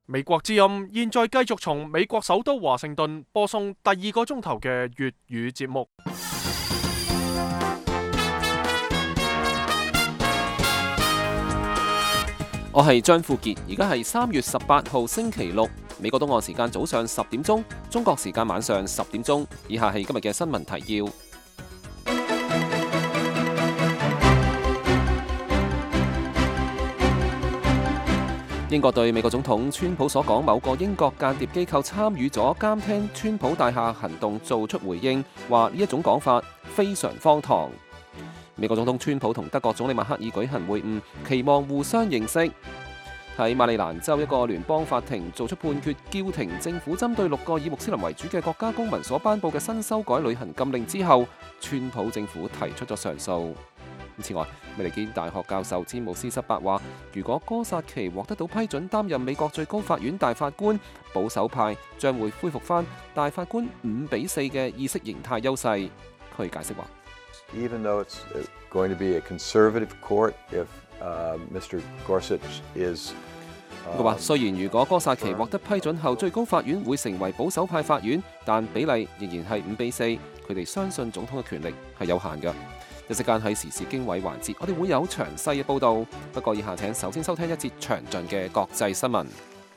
美國之音現在繼續從美國首都華盛頓播送第二個鐘頭嘅粵語節目。 我係張富傑，而家係3月18號星期六，美國東岸時間早上10點鐘，中國時間晚上10點鐘。以下係今日嘅新聞提要。英國對美國總統川普所講某個英國間諜機構參與咗監聽川普大廈行動做出回應，話呢一種講法非常荒唐。美國總統川普同德國總理默克爾舉行會晤，期望互相認識。喺馬里蘭州一個聯邦法庭做出判決，叫停政府針對6個以穆斯林為主嘅國家公民所頒布嘅新修改旅行禁令之後，川普政府提出咗上訴。此外，美利堅大學教授詹姆斯·塞伯話，如果哥薩奇獲得到批准擔任美國最高法院大法官，保守派將會恢復返大法官5-4嘅意識形態優勢。佢解釋話 ，Even though it's going to be a conservative court, if Mr. Gorsuch is 佢話，雖然如果哥薩奇獲得批准後，最高法院會成為保守派法院，但比例仍然係5-4。佢哋相信總統嘅權力係有限嘅。一時間喺時事經緯環節，我哋會有詳細嘅報導。不過以下請首先收聽一節詳盡嘅國際新聞。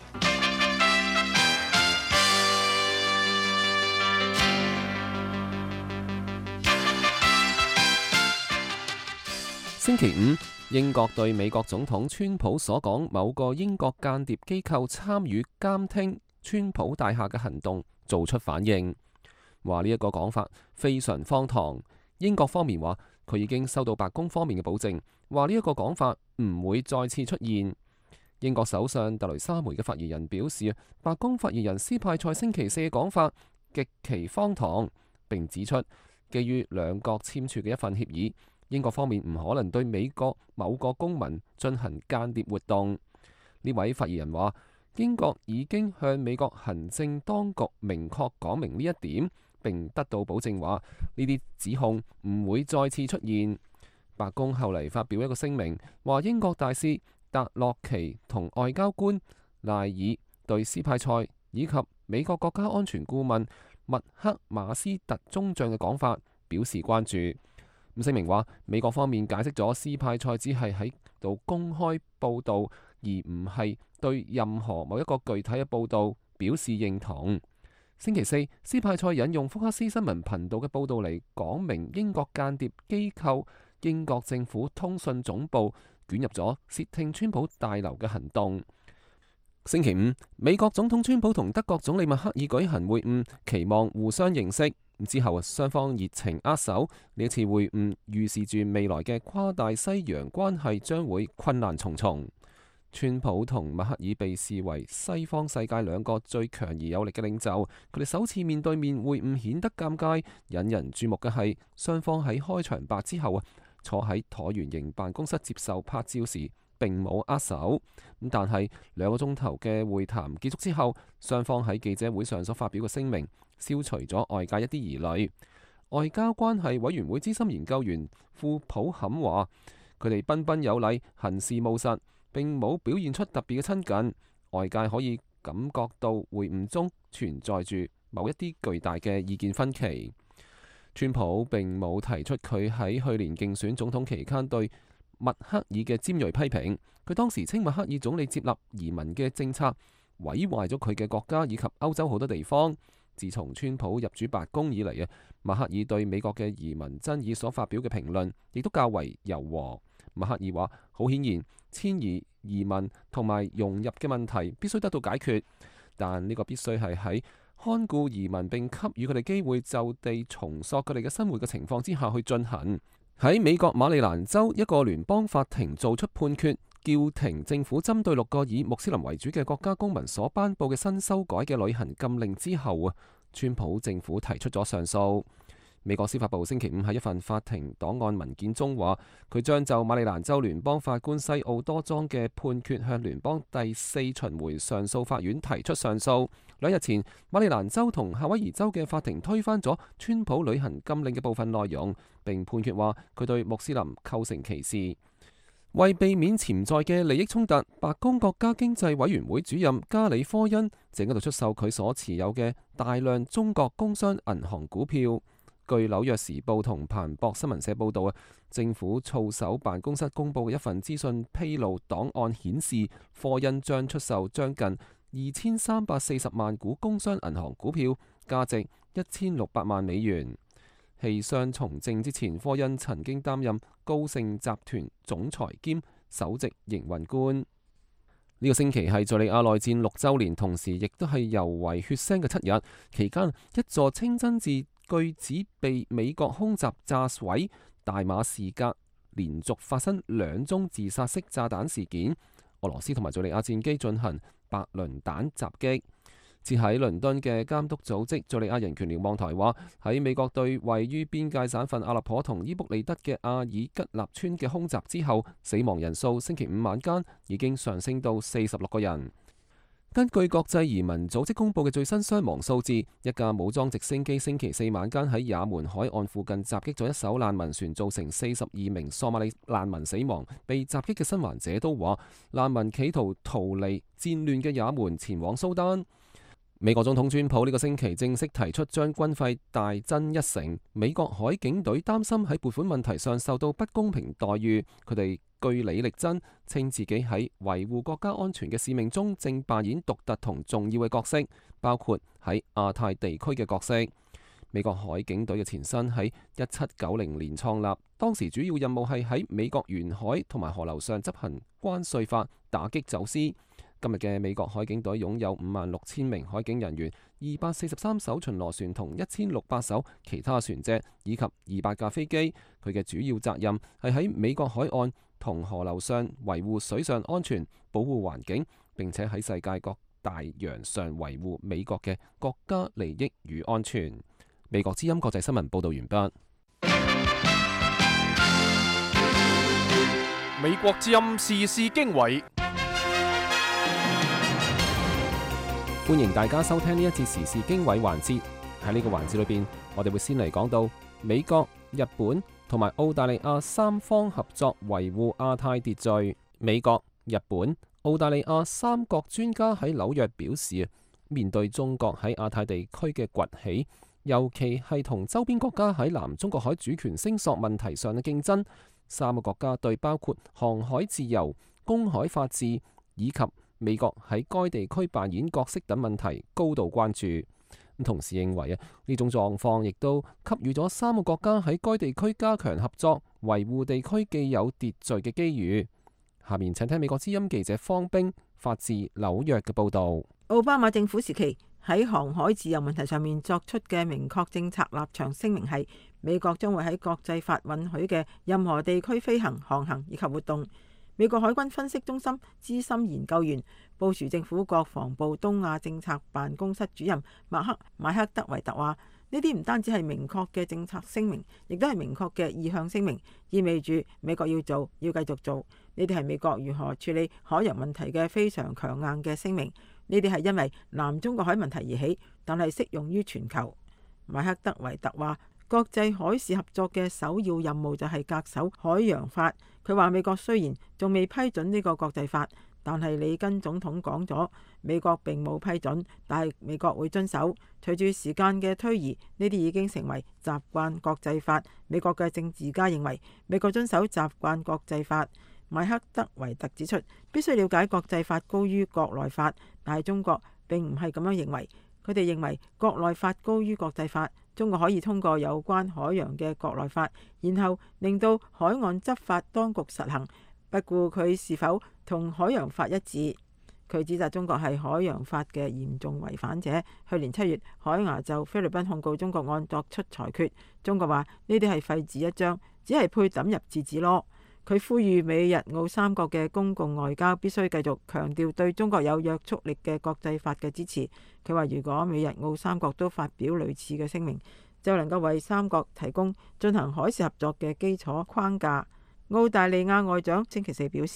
星期五，英國對美國總統川普所講某個英國間諜機構參與監聽川普大廈嘅行動做出反應，話呢一個講法非常荒唐。英國方面話，佢已經收到白宮方面嘅保證，話呢一個講法唔會再次出現。英國首相特雷莎梅嘅發言人表示，白宮發言人斯派塞星期四嘅講法極其荒唐，並指出基於兩國簽署嘅一份協議，英國方面唔可能對美國某個公民進行間諜活動。呢位發言人話，英國已經向美國行政當局明確講明呢一點，並得到保證話呢啲指控唔會再次出現。白宮後嚟發表一個聲明，話英國大使達洛奇同外交官賴爾對斯派塞以及美國國家安全顧問麥克馬斯特中將嘅講法表示關注。聲明話，美國方面解釋咗斯派塞只係喺度公開報導，而唔係對任何某一個具體嘅報導表示認同。星期四，斯派塞引用福克斯新聞頻道嘅報導嚟講明英國間諜機構英國政府通訊總部捲入咗竊聽川普大樓嘅行動。星期五，美國總統川普同德國總理默克爾舉行會晤，期望互相認識。之後雙方熱情握手，呢一次會晤預示住未來嘅跨大西洋關係將會困難重重。川普同默克爾被視為西方世界兩個最強而有力嘅領袖，佢哋首次面對面會晤顯得尷尬。引人注目嘅係，雙方喺開場白之後坐喺橢圓形辦公室接受拍照時並冇握手。但係2個鐘頭嘅會談結束之後，雙方喺記者會上所發表嘅聲明消除咗外界一啲疑慮。外交關係委員會資深研究員庫普坎話，佢哋彬彬有禮，行事務實，並冇表現出特別嘅親近。外界可以感覺到會晤中存在住某一啲巨大嘅意見分歧。川普並冇提出佢喺去年競選總統期間對默克爾嘅尖銳批評。佢當時稱默克爾總理接納移民嘅政策毀壞咗佢嘅國家以及歐洲好多地方。自從川普入主白宮以嚟默克爾對美國嘅移民爭議所發表嘅評論亦都較為柔和。默克爾話，好顯然遷移、移民同埋融入嘅問題必須得到解決，但呢個必須係喺看顧移民並給予佢哋機會就地重塑佢哋嘅生活嘅情況之下去進行。喺美國馬里蘭州一個聯邦法庭做出判決，叫停政府針對6個以穆斯林為主嘅國家公民所頒布嘅新修改嘅旅行禁令之後川普政府提出咗上訴。美國司法部星期五喺一份法庭檔案文件中話，佢將就馬里蘭州聯邦法官西奧多莊嘅判決向聯邦第4巡迴上訴法院提出上訴。2日前，馬里蘭州同夏威夷州嘅法庭推翻咗川普旅行禁令嘅部分內容，並判決話佢對穆斯林構成歧視。 為避免潛在嘅利益衝突，白宮國家經濟委員會主任加里科恩正喺度出售佢所持有嘅大量中國工商銀行股票。據紐約時報同彭博新聞社報導，政府操守辦公室公佈嘅一份資訊披露檔案顯示，科恩將出售將近2340萬股工商銀行股票，價值1600萬美元。棄商從政之前，科恩曾經擔任高盛集團總裁兼首席營運官。呢個星期係敘利亞內戰6週年，同時亦都係尤為血腥嘅7日。期間，一座清真寺據指被美國空襲炸毀，大馬士革連續發生2宗自殺式炸彈事件。俄羅斯同埋敘利亞戰機進行白磷彈襲擊。設喺倫敦嘅監督組織敘利亞人權瞭望台話，喺美國對位於邊界省份阿勒頗同伊卜利德嘅阿爾吉納村嘅空襲之後，死亡人數星期五晚間已經上升到46個人。根據國際移民組織公佈嘅最新傷亡數字，一架武裝直升機星期四晚間喺也門海岸附近襲擊咗一艘難民船，造成42名索馬里難民死亡。被襲擊嘅生還者都話，難民企圖逃離戰亂嘅也門前往蘇丹。美國總統川普呢個星期正式提出將軍費大增1成。美國海警隊擔心喺撥款問題上受到不公平待遇，佢哋據理力爭，稱自己喺維護國家安全嘅使命中正扮演獨特同重要嘅角色，包括喺亞太地區嘅角色。美國海警隊嘅前身喺1790年創立，當時主要任務係喺美國沿海同埋河流上執行關稅法，打擊走私。今日嘅美國海警隊擁有56000名海警人員、243艘巡邏船同1600艘其他船隻，以及200架飛機。佢嘅主要責任係喺美國海岸同河流上維護水上安全、保護環境，並且喺世界各大洋上維護美國嘅國家利益與安全。美國之音國際新聞報道完畢。 美國之音時事經緯。 歡迎大家收聽呢一節時事經緯環節。喺呢個環節裏邊，我哋會先嚟講到美國、日本同埋澳大利亞三方合作維護亞太秩序。美國、日本、澳大利亞三國專家喺紐約表示，面對中國喺亞太地區嘅崛起，尤其係同周邊國家喺南中國海主權聲索問題上嘅競爭，三個國家對包括航海自由、公海法治以及美國喺該地區扮演角色等問題高度關注。同時認為呢種狀況亦都給予咗三個國家喺該地區加強合作、維護地區既有秩序嘅機遇。下面請聽美國之音記者方冰發自紐約嘅報導。 奧巴馬政府時期喺航海自由問題上面作出嘅明確政策立場聲明係，美國將會喺國際法允許嘅任何地區飛行、航行以及活動。美國海軍分析中心資深研究員、布殊政府國防部東亞政策辦公室主任麥克德維特話：呢啲唔單止係明確嘅政策聲明，亦都係明確嘅意向聲明，意味住美國要做，要繼續做。呢啲係美國如何處理海洋問題嘅非常強硬嘅聲明。呢啲係因為南中國海問題而起，但係適用於全球。麥克德維特話：國際海事合作嘅首要任務就係恪守海洋法。佢話美國雖然仲未批准呢個國際法，但係里根總統講咗，美國並冇批准，但係美國會遵守。隨住時間嘅推移，呢啲已經成為習慣國際法。美國嘅政治家認為美國遵守習慣國際法。邁克德維特指出，必須了解國際法高於國內法，但係中國並唔係咁樣認為。佢哋認為國內法高於國際法，中國可以通過有關海洋嘅國內法，然後令到海岸執法當局實行，不顧佢是否同海洋法一致。佢指責中國係海洋法嘅嚴重違反者。去年7月，海牙就菲律賓控告中國案作出裁決，中國話呢啲係廢紙一張，只係配抌入字紙囉。佢呼籲美日澳三國嘅公共外交必須繼續強調對中國有約束力嘅國際法嘅支持。佢話如果美日澳三國都發表類似嘅聲明，就能夠為三國提供進行海事合作嘅基礎框架。澳大利亞外長星期四表示，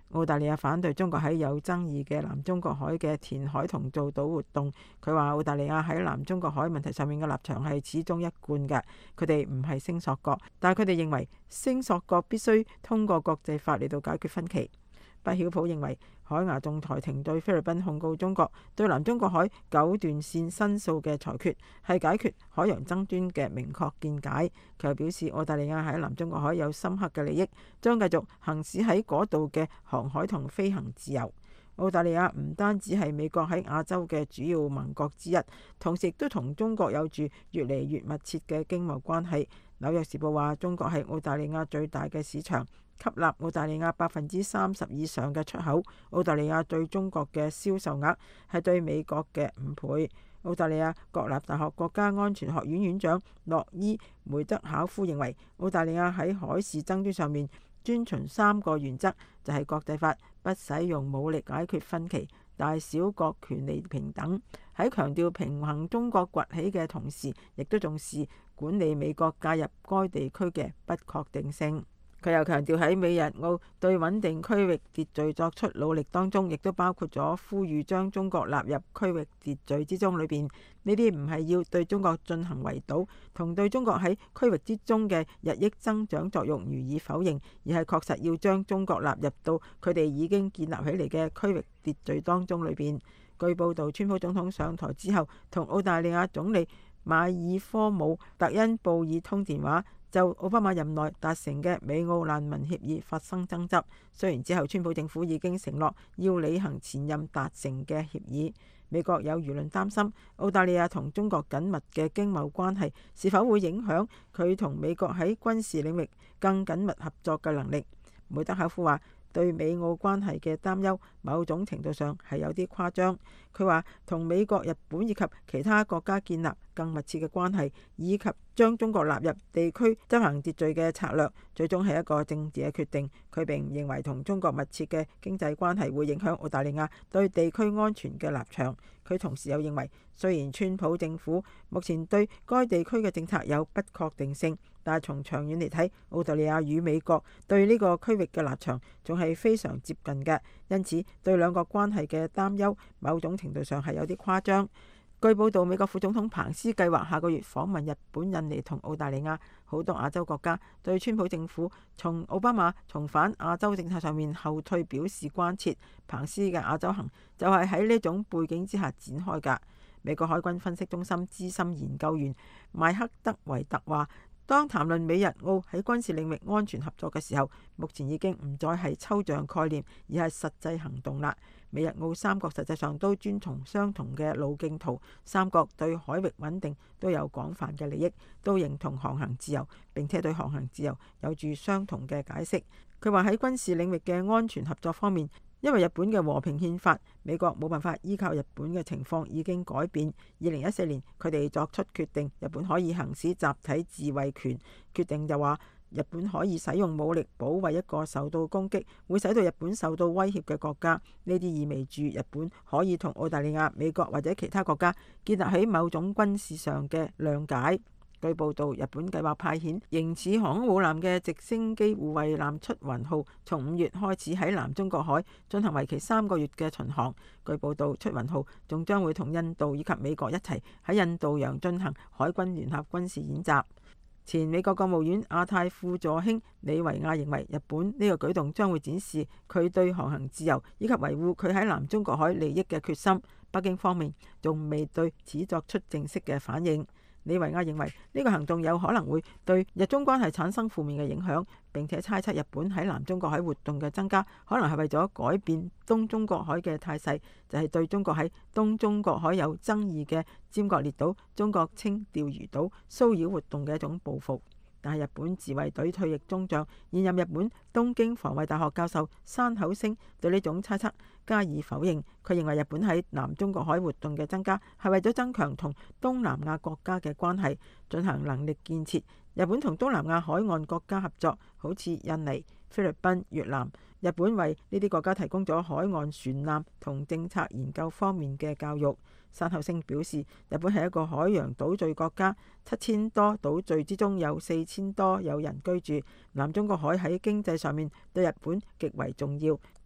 澳大利亞反對中國喺有爭議嘅南中國海嘅填海同造島活動。佢話澳大利亞喺南中國海問題上面嘅立場係始終一貫嘅，佢哋唔係聲索國，但係佢哋認為聲索國必須通過國際法嚟到解決分歧。畢曉普認為海牙仲裁庭對菲律賓控告中國對南中國海九段線申訴嘅裁決係解決海洋爭端嘅明確見解。佢又表示澳大利亞喺南中國海有深刻嘅利益，將繼續行使喺嗰度嘅航海同飛行自由。澳大利亞唔單止係美國喺亞洲嘅主要盟國之一，同時亦都同中國有住越嚟越密切嘅經貿關係。紐約時報話中國係澳大利亞最大嘅市場，吸納澳大利亞30%以上嘅出口。澳大利亞對中國嘅銷售額係對美國嘅5倍。澳大利亞國立大學國家安全學院院長諾伊梅德考夫認為，澳大利亞喺海事爭端上面遵循3個原則，就係國際法、不使用武力解決分歧、大小國權利平等。喺強調平衡中國崛起嘅同時，亦都重視管理美國介入該地區嘅不確定性。佢又強調喺美日澳對穩定區域秩序作出努力當中，亦都包括咗呼籲將中國納入區域秩序之中裏邊。呢啲唔係要對中國進行圍堵，同對中國喺區域之中嘅日益增長作用予以否認，而係確實要將中國納入到佢哋已經建立起嚟嘅區域秩序當中裏邊。據報道，川普總統上台之後，同澳大利亞總理馬爾科姆特恩布爾通電話，就奧巴馬任內達成嘅美澳難民協議發生爭執。雖然之後川普政府已經承諾要履行前任達成嘅協議，美國有輿論擔心澳大利亞同中國緊密嘅經貿關係是否會影響佢同美國喺軍事領域更緊密合作嘅能力。梅德考夫話，對美澳關係嘅擔憂某種程度上係有啲誇張。佢話同美國、日本以及其他國家建立更密切嘅關係，以及將中國納入地區執行秩序嘅策略，最終係一個政治嘅決定。佢並唔認為同中國密切嘅經濟關係會影響澳大利亞對地區安全嘅立場。佢同時又認為，雖然川普政府目前對該地區嘅政策有不確定性，但係從長遠嚟睇，澳大利亞與美國對呢個區域嘅立場仲係非常接近嘅，因此對兩國關係嘅擔憂某種程度上係有啲誇張。據報道，美國副總統彭斯計劃下個月訪問日本、印尼同澳大利亞。好多亞洲國家對川普政府從奧巴馬重返亞洲政策上面後退表示關切。彭斯嘅亞洲行就係喺呢種背景之下展開㗎。美國海軍分析中心資深研究員邁克德維特話，當談論美日澳喺軍事領域安全合作嘅時候，目前已經唔再係抽象概念，而係實際行動啦。美日澳三國實際上都遵從相同嘅路徑圖，三國對海域穩定都有廣泛嘅利益，都認同航行自由，並且對航行自由有住相同嘅解釋。佢話喺軍事領域嘅安全合作方面，因為日本嘅和平憲法，美國冇辦法依靠日本嘅情況已經改變。2014年佢哋作出決定，日本可以行使集體自衛權，決定就話日本可以使用武力保衛一個受到攻擊，會使到日本受到威脅嘅國家。呢啲意味住日本可以同澳大利亞、美國或者其他國家建立起某種軍事上嘅諒解。據報道，日本計劃派遣型似航空母艦嘅直升機護衛艦出雲號，從5月開始喺南中國海進行為期3個月嘅巡航。據報道，出雲號仲將會同印度以及美國一齊喺印度洋進行海軍聯合軍事演習。前美國國務院亞太副助卿李維亞認為，日本呢個舉動將會展示佢對航行自由以及維護佢喺南中國海利益嘅決心。北京方面仲未對此作出正式嘅反應。李維亞認為呢個行動有可能會對日中關係產生負面嘅影響，並且猜測日本喺南中國海活動嘅增加，可能係為咗改變東中國海嘅態勢，就係對中國喺東中國海有爭議嘅尖閣列島、中國稱釣魚島騷擾活動嘅一種報復。但係日本自衛隊退役中將、現任日本東京防衛大學教授山口星對呢種猜測加以否認。佢認為日本喺南中國海活動嘅增加係為咗增強同東南亞國家嘅關係，進行能力建設。日本同東南亞海岸國家合作，好似印尼、菲律賓、越南。日本為呢啲國家提供咗海岸船艦同政策研究方面嘅教育。山口星表示，日本係一個海洋島嶼國家，7000多島嶼之中有4000多有人居住。南中國海喺經濟上面對日本極為重要。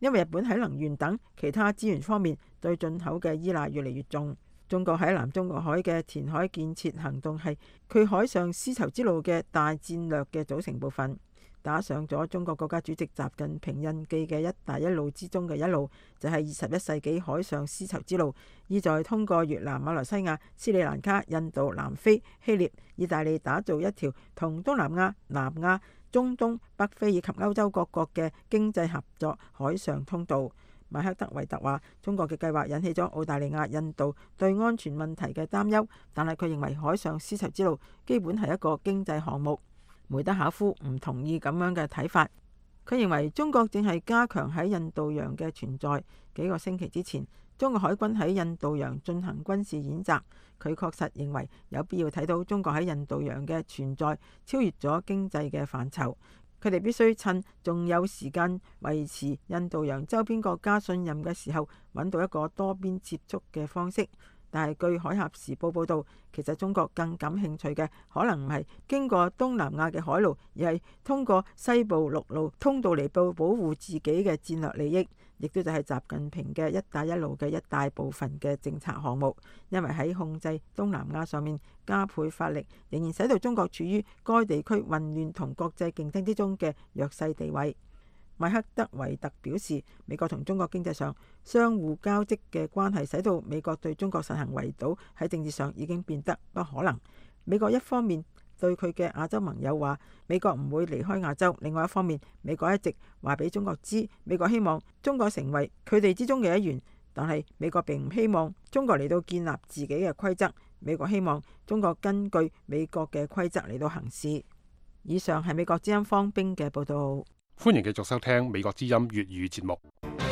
因為日本喺能源等其他資源方面對進口嘅依賴越嚟越重。中國喺南中國海嘅填海建設行動係佢海上絲綢之路嘅大戰略嘅組成部分，打上咗中國國家主席習近平印記嘅一帶一路之中嘅一路，就係21世紀海上絲綢之路，意在通過越南、馬來西亞、斯里蘭卡、印度、南非、希臘、意大利打造一條同東南亞、南亞、中東、北非以及歐洲各國嘅經濟合作海上通道。馬克德維特話：中國嘅計劃引起咗澳大利亞、印度對安全問題嘅擔憂，但係佢認為海上絲綢之路基本係一個經濟項目。梅德考夫唔同意咁樣嘅睇法，佢認為中國正係加強喺印度洋嘅存在。幾個星期之前，中國海軍喺印度洋進行軍事演習，佢確實認為有必要睇到中國喺印度洋嘅存在超越咗經濟嘅範疇。佢哋必須趁仲有時間維持印度洋周邊國家信任嘅時候，揾到一個多邊接觸嘅方式。但係據《海峽時報》報導，其實中國更感興趣嘅可能唔係經過東南亞嘅海路，而係通過西部陸路通道嚟保護自己嘅戰略利益，亦都就係習近平嘅一帶一路嘅一大部分嘅政策項目。因為喺控制東南亞上面加倍發力，仍然使到中國處於該地區混亂同國際競爭之中嘅弱勢地位。麥克德維特表示，美國同中國經濟上相互交織嘅關係，使到美國對中國實行圍堵喺政治上已經變得不可能。美國一方面對佢嘅亞洲盟友話，美國唔會離開亞洲；另外一方面，美國一直話俾中國知，美國希望中國成為佢哋之中嘅一員，但係美國並唔希望中國嚟到建立自己嘅規則。美國希望中國根據美國嘅規則嚟到行事。以上係美國之音方冰嘅報道。 歡迎繼續收聽美國之音粵語節目。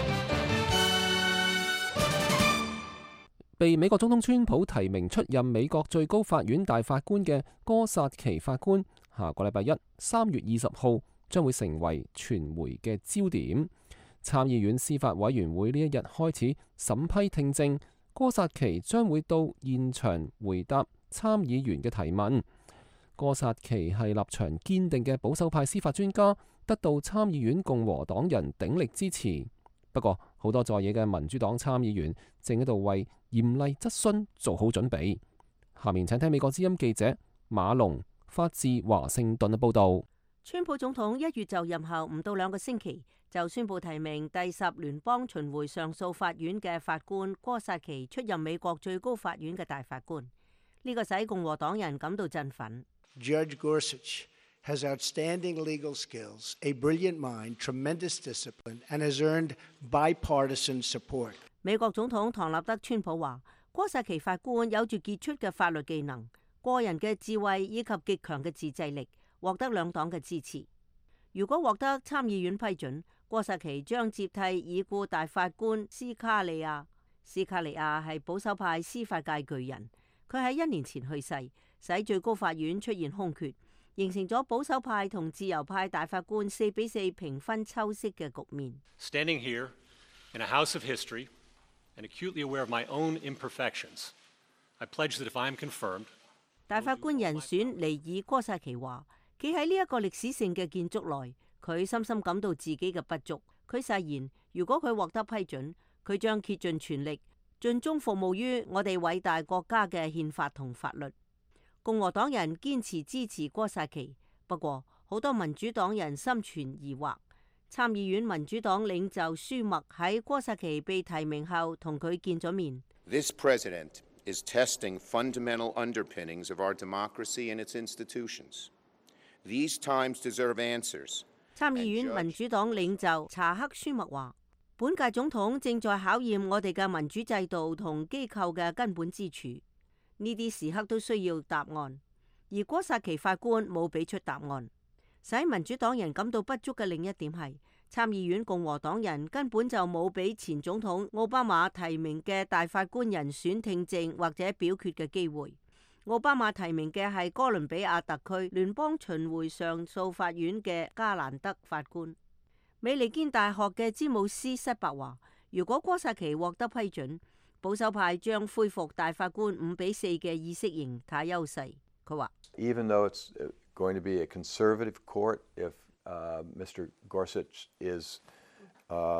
被美國總統川普提名出任美國最高法院大法官嘅哥薩奇法官，下個禮拜一3月20號將會成為傳媒嘅焦點。參議院司法委員會呢一日開始審批聽證，哥薩奇將會到現場回答參議員嘅提問。哥薩奇係立場堅定嘅保守派司法專家，得到參議院共和黨人鼎力支持。不過，好多在野嘅民主黨參議員正喺度為嚴厲質詢做好準備。下面請聽美國之音記者馬龍發自華盛頓嘅報道。 川普總統1月就任後唔到2個星期，就宣布提名第10聯邦巡迴上訴法院嘅法官哥薩奇出任美國最高法院嘅大法官。呢個使共和黨人感到振奮。 Judge Gorsuch has outstanding legal skills, a brilliant mind, tremendous discipline, and has earned bipartisan support. 美國總統唐納德·川普話：哥薩奇法官有住傑出嘅法律技能、個人嘅智慧以及極強嘅自制力，獲得兩黨嘅支持。如果獲得參議院批准，哥薩奇將接替已故大法官斯卡利亞。斯卡利亞係保守派司法界巨人，佢喺1年前去世，使最高法院出現空缺，形成咗保守派同自由派大法官4-4平分秋色嘅局面。 Standing here in a house of history and acutely aware of my own imperfections, I pledge that if I am confirmed， 大法官人選尼爾哥薩奇話：企喺呢一個歷史性嘅建築內，佢深深感到自己嘅不足。佢誓言，如果佢獲得批准，佢將竭盡全力，盡忠服務於我哋偉大國家嘅憲法同法律。共和黨人堅持支持哥薩奇，不過好多民主黨人心存疑惑。參議院民主黨領袖舒默喺哥薩奇被提名後同佢見咗面。 This president is testing fundamental underpinnings of our democracy and its institutions. These times deserve answers. 參議院民主黨領袖查克舒默話：本屆總統正在考驗我哋嘅民主制度同機構嘅根本支柱。呢啲時刻都需要答案，而哥薩奇法官冇俾出答案。使民主黨人感到不足嘅另一點係，參議院共和黨人根本就冇俾前總統奧巴馬提名嘅大法官人選聽證或者表決嘅機會。奧巴馬提名嘅係哥倫比亞特區聯邦巡迴上訴法院嘅加蘭德法官。美利堅大學嘅詹姆斯·塞伯話：如果哥薩奇獲得批准，保守派將恢復大法官5-4嘅意識形態優勢。佢話 Even though it's going to be a conservative court, if Mr. Gorsuch is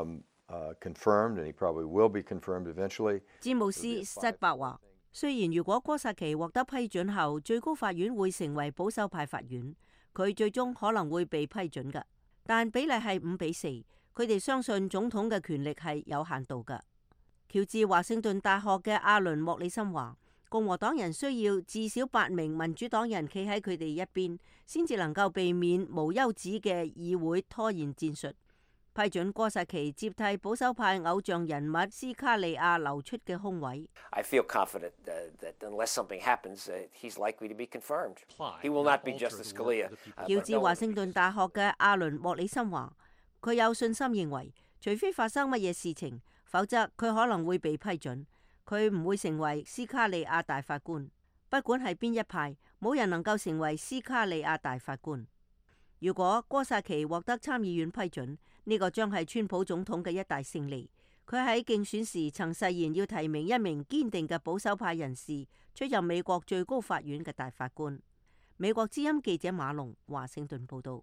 confirmed, and he probably will be confirmed eventually. 詹姆斯塞伯話：雖然如果哥薩奇獲得批准後，最高法院會成為保守派法院，佢最終可能會被批准㗎，但比例係5-4。佢哋相信總統嘅權力係有限度㗎。喬治華盛頓大學嘅阿倫莫里森話：共和黨人需要至少8名民主黨人企喺佢哋一邊，先至能夠避免無休止嘅議會拖延戰術，批准哥薩奇接替保守派偶像人物斯卡利亞流出嘅空位。 I feel confident that unless something happens, he's likely to be confirmed. He will not be Justice Scalia. 喬治華盛頓大學嘅阿倫莫里森話：佢有信心認為，除非發生乜嘢事情，否則佢可能會被批准。佢唔會成為斯卡利亞大法官。不管係邊一派，冇人能夠成為斯卡利亞大法官。如果哥薩奇獲得參議院批准，呢個將係川普總統嘅一大勝利。佢喺競選時曾誓言要提名一名堅定嘅保守派人士出任美國最高法院嘅大法官。美國之音記者馬龍華盛頓報道。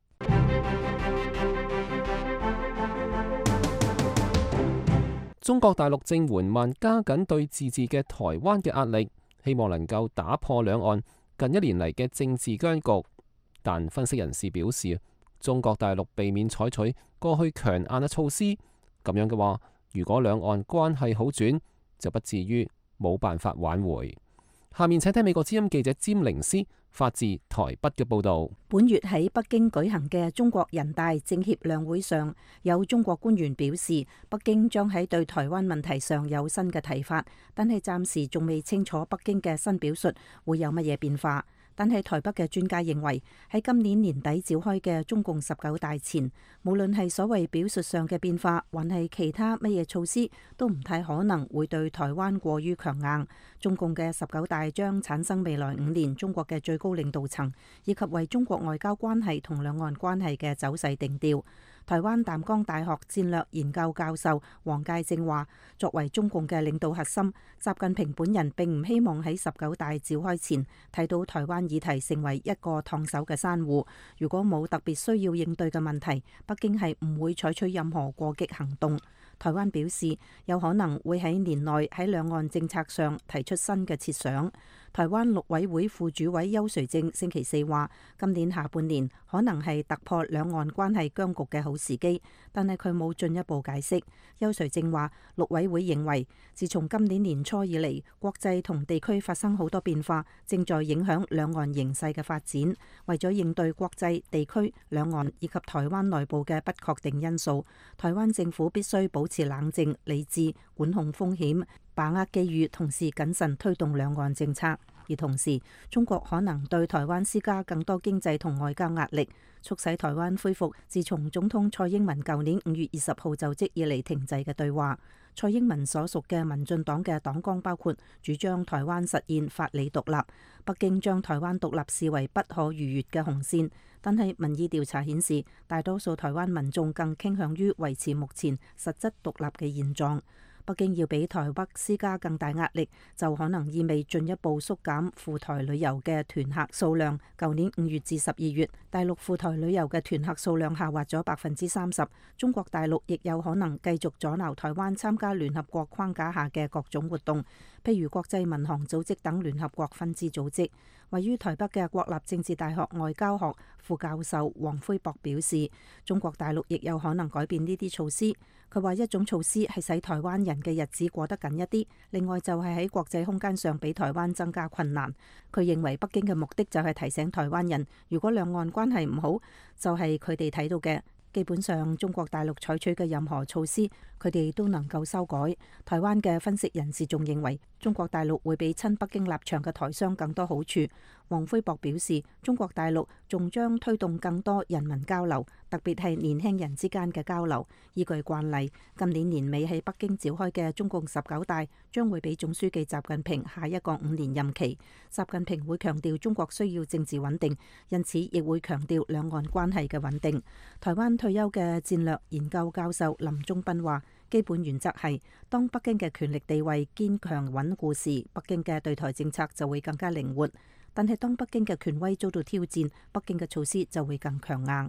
中國大陸正緩慢加緊對自治嘅台灣嘅壓力，希望能夠打破兩岸近1年嚟嘅政治僵局。但分析人士表示，中國大陸避免採取過去強硬嘅措施，咁樣嘅話，如果兩岸關係好轉，就不至於冇辦法挽回。下面請聽美國之音記者詹寧斯發自台北嘅報導。 本月喺北京舉行嘅中國人大政協兩會上，有中國官員表示，北京將喺對台灣問題上有新嘅睇法，但係暫時仲未清楚北京嘅新表述會有乜嘢變化。但係台北嘅專家認為，喺今年年底召開嘅中共19大前，無論係所謂表述上嘅變化，還係其他乜嘢措施，都唔太可能會對台灣過於強硬。中共嘅19大將產生未來5年中國嘅最高領導層，以及為中國外交關係同兩岸關係嘅走勢定調。台灣淡江大學戰略研究教授黃介正話：作為中共嘅領導核心，習近平本人並唔希望喺19大召開前睇到台灣議題成為一個燙手嘅珊瑚。如果冇特別需要應對嘅問題，北京係唔會採取任何過激行動。台灣表示有可能會喺年內喺兩岸政策上提出新嘅設想。台灣陸委會副主委邱垂正星期4話，今年下半年可能係突破兩岸關係僵局嘅好時機，但係佢冇進一步解釋。邱垂正話，陸委會認為，自從今年年初以嚟，國際同地區發生好多變化，正在影響兩岸形勢嘅發展。為咗應對國際、地區、兩岸以及台灣內部嘅不確定因素，台灣政府必須保持冷靜、理智，管控風險，把握機遇，同時謹慎推動兩岸政策。而同時，中國可能對台灣施加更多經濟同外交壓力，促使台灣恢復自從總統蔡英文舊年5月20號就職以嚟停滯嘅對話。蔡英文所屬嘅民進黨嘅黨綱包括主張台灣實現法理獨立，北京將台灣獨立視為不可逾越嘅紅線。但係民意調查顯示，大多數台灣民眾更傾向於維持目前實質獨立嘅現狀。北京要比台北施加更大壓力，就可能意味進一步縮減赴台旅遊嘅團客數量。舊年5月至12月，大陸赴台旅遊嘅團客數量下滑咗30%。中國大陸亦有可能繼續阻撓台灣參加聯合國框架下嘅各種活動，譬如國際民航組織等聯合國分支組織。位於台北嘅國立政治大學外交學副教授黃輝博表示，中國大陸亦有可能改變呢啲措施。佢話一種措施係使台灣人嘅日子過得緊一啲，另外就係喺國際空間上俾台灣增加困難。佢認為北京嘅目的就係提醒台灣人，如果兩岸關係唔好，就係佢哋睇到嘅。基本上，中國大陸採取嘅任何措施，佢哋都能夠修改。台灣嘅分析人士仲認為，中國大陸會比親北京立場嘅台商更多好處。黃輝博表示，中國大陸仲將推動更多人民交流，特別係年輕人之間嘅交流。依據慣例，今年年尾喺北京召開嘅中共19大將會俾總書記習近平下一個5年任期。習近平會強調中國需要政治穩定，因此亦會強調兩岸關係嘅穩定。台灣退休嘅戰略研究教授林忠斌話，基本原則係當北京嘅權力地位堅強穩固時，北京嘅對台政策就會更加靈活。但係當北京嘅權威遭到挑戰，北京嘅措施就會更強硬。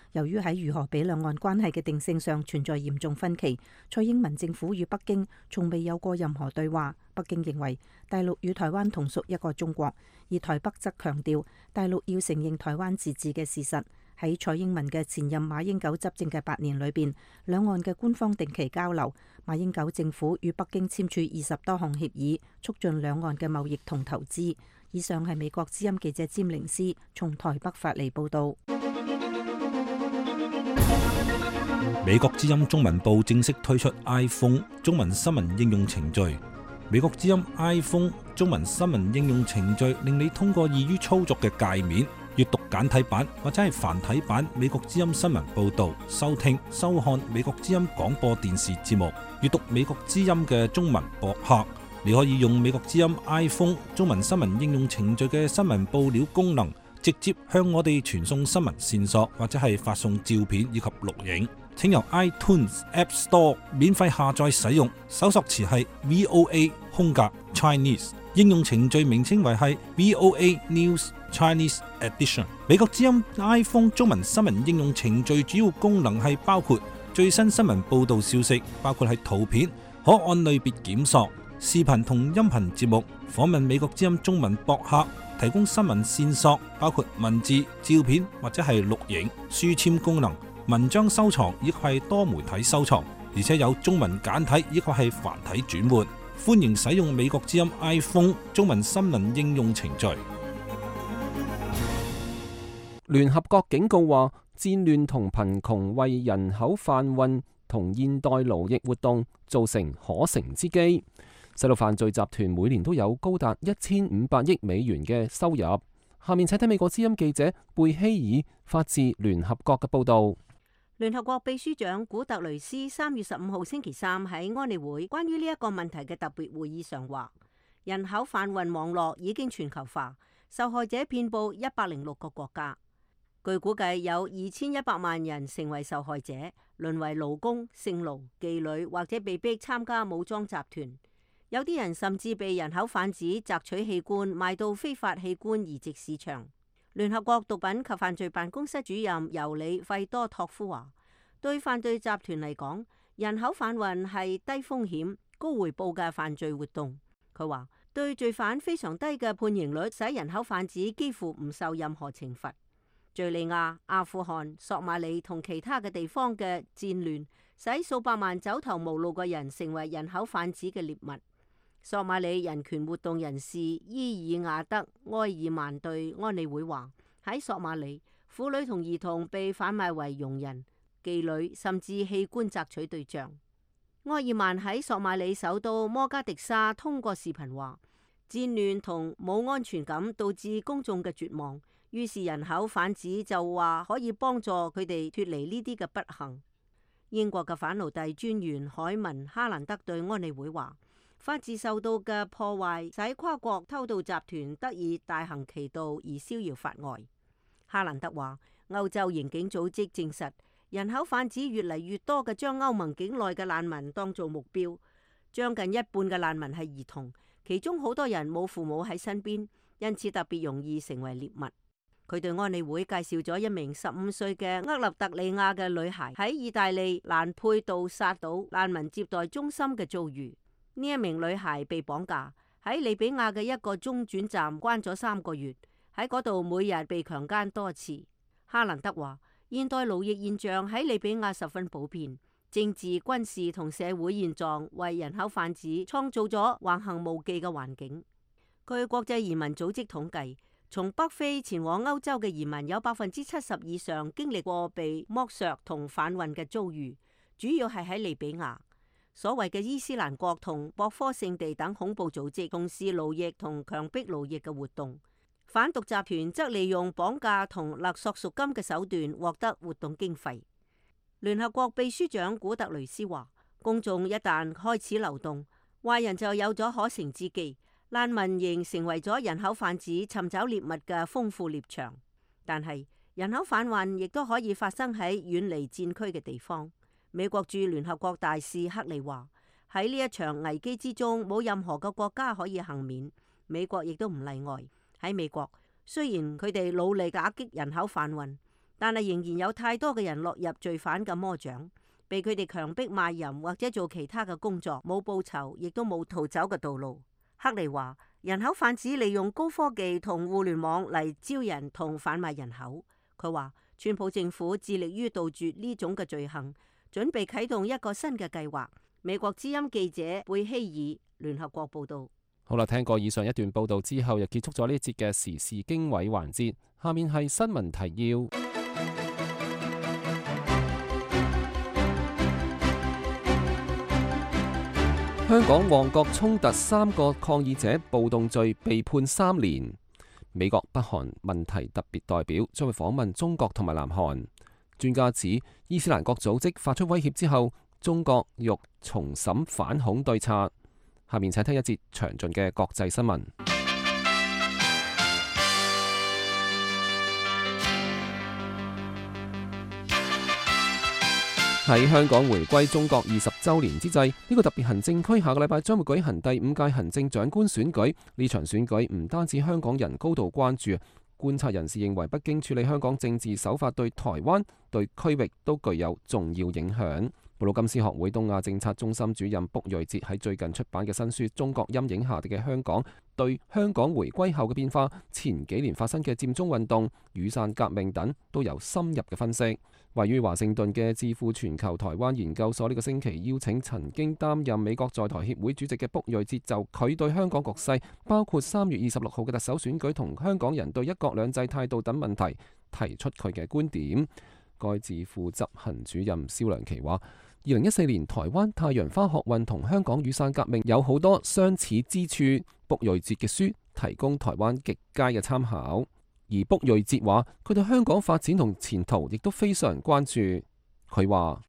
由於喺如何比兩岸關係嘅定性上存在嚴重分歧，蔡英文政府與北京從未有過任何對話。北京認為大陸與台灣同屬一個中國，而台北則強調大陸要承認台灣自治嘅事實。喺蔡英文嘅前任馬英九執政嘅8年裏邊，兩岸嘅官方定期交流，馬英九政府與北京簽署20多項協議，促進兩岸嘅貿易同投資。以上係美國之音記者詹玲斯從台北發嚟報道。 美國之音中文部正式推出 iPhone 中文新聞應用程序。美國之音 iPhone 中文新聞應用程序令你通過易於操作嘅界面，閱讀簡體版或者係繁體版美國之音新聞報道，收聽、收看美國之音廣播電視節目，閱讀美國之音嘅中文博客。你可以用美國之音 iPhone 中文新聞應用程序嘅新聞報料功能，直接向我哋傳送新聞線索，或者係發送照片以及錄影。請由 iTunes App Store 免費下載使用，搜索詞係 VOA-Chinese， 應用程序名稱為係 VOA News Chinese Edition。美國之音 iPhone 中文新聞應用程序主要功能係包括最新新聞報道消息，包括係圖片，可按類別檢索。視頻同音頻節目，訪問美國之音中文博客，提供新聞線索，包括文字、照片或者係錄影、書籤功能、文章收藏以及係多媒體收藏，而且有中文簡體以及係繁體轉換。歡迎使用美國之音 iPhone 中文新聞應用程序。 聯合國警告話，戰亂同貧窮為人口販運同現代勞役活動造成可乘之機。細路犯罪集團每年都有高達1500億美元嘅收入。下面請睇美國之音記者貝希爾發自聯合國嘅報導。 聯合國秘書長古特雷斯3月15號星期三喺安理會關於呢一個問題嘅特別會議上話，人口販運網絡已經全球化，受害者遍佈106個國家。據估計有2100萬人成為受害者，淪為勞工、性奴、妓女或者被逼參加武裝集團。有啲人甚至被人口販子摘取器官賣到非法器官移植市場。聯合國毒品及犯罪辦公室主任尤里費多托夫話，對犯罪集團嚟講，人口販運係低風險、高回報嘅犯罪活動。佢話，對罪犯非常低嘅判刑率使人口販子幾乎唔受任何懲罰。敘利亞、阿富汗、索馬里同其他嘅地方嘅戰亂，使數百萬走投無路嘅人成為人口販子嘅獵物。索馬里人權活動人士伊爾亞德埃爾曼對安理會話，喺索馬里，婦女同兒童被販賣為傭人、妓女，甚至器官摘取對象。埃爾曼喺索馬里首都摩加迪沙通過視頻話，戰亂同冇安全感導致公眾嘅絕望，於是人口販子就話可以幫助佢哋脫離呢啲嘅不幸。英國嘅反奴隸專員海文哈蘭德對安理會話，法治受到嘅破壞使跨國偷渡集團得以大行其道而逍遙法外。哈蘭德話，歐洲刑警組織證實，人口販子越嚟越多嘅將歐盟境內嘅難民當做目標，將近一半嘅難民係兒童，其中好多人冇父母喺身邊，因此特別容易成為獵物。佢對安理會介紹咗一名15歲嘅厄立特里亞嘅女孩喺意大利蘭佩杜薩島難民接待中心嘅遭遇。呢一名女孩被綁架喺利比亞嘅一個中轉站關咗3個月，喺嗰度每日被強姦多次。哈蘭德話，現代勞役現象喺利比亞十分普遍，政治、軍事同社會現狀為人口販子創造咗橫行無忌嘅環境。據國際移民組織統計，從北非前往歐洲嘅移民有70%以上經歷過被剝削同販運嘅遭遇，主要係喺利比亞。所謂嘅伊斯蘭國同博科聖地等恐怖組織從事勞役同強迫勞役嘅活動，販毒集團則利用綁架同勒索贖金嘅手段獲得活動經費。聯合國秘書長古特雷斯話，公眾一旦開始流動，壞人就有咗可乘之機，難民營成為咗人口販子尋找獵物嘅豐富獵場。但係人口販運亦都可以發生喺遠離戰區嘅地方。美國駐聯合國大使克利話，喺呢一場危機之中，冇任何個國家可以幸免，美國亦都唔例外。喺美國，雖然佢哋努力打擊人口販運， 但係仍然有太多嘅人落入罪犯嘅魔掌，被佢哋強迫賣淫或者做其他嘅工作，冇報酬，亦都冇逃走嘅道路。克利話，人口販子利用高科技同互聯網嚟招人同販賣人口。佢話，川普政府致力於杜絕呢種嘅罪行，準備啟動一個新嘅計劃。美國之音記者貝希爾，聯合國報道。 好啦，聽過以上一段報道之後，又結束咗呢一節嘅時事經緯環節。下面係新聞提要。香港旺角衝突，3個抗議者暴動罪被判3年。美國北韓問題特別代表將會訪問中國同埋南韓。專家指伊斯蘭國組織發出威脅之後，中國欲重審反恐對策。下面請聽一節詳盡嘅國際新聞。喺香港回歸中國20週年之際，呢個特別行政區下個禮拜將會舉行第5屆行政長官選舉。呢場選舉唔單止香港人高度關注，觀察人士認為北京處理香港政治手法對台灣、對區域都具有重要影響。布魯金斯學會東亞政策中心主任卜瑞哲喺最近出版嘅新書《中國陰影下嘅香港》，對香港回歸後嘅變化、前幾年發生嘅佔中運動、雨傘革命等都有深入嘅分析。位於華盛頓嘅智庫全球台灣研究所呢個星期邀請曾經擔任美國在台協會主席嘅卜瑞哲，就佢對香港局勢，包括3月26號嘅特首選舉同香港人對一國兩制態度等問題，提出佢嘅觀點。該智庫執行主任蕭良琪話：2014年台灣太陽花學運同香港雨傘革命有好多相似之處，卜瑞哲嘅書提供台灣極佳嘅參考。而卜瑞哲話，佢對香港發展同前途亦都非常關注。佢話：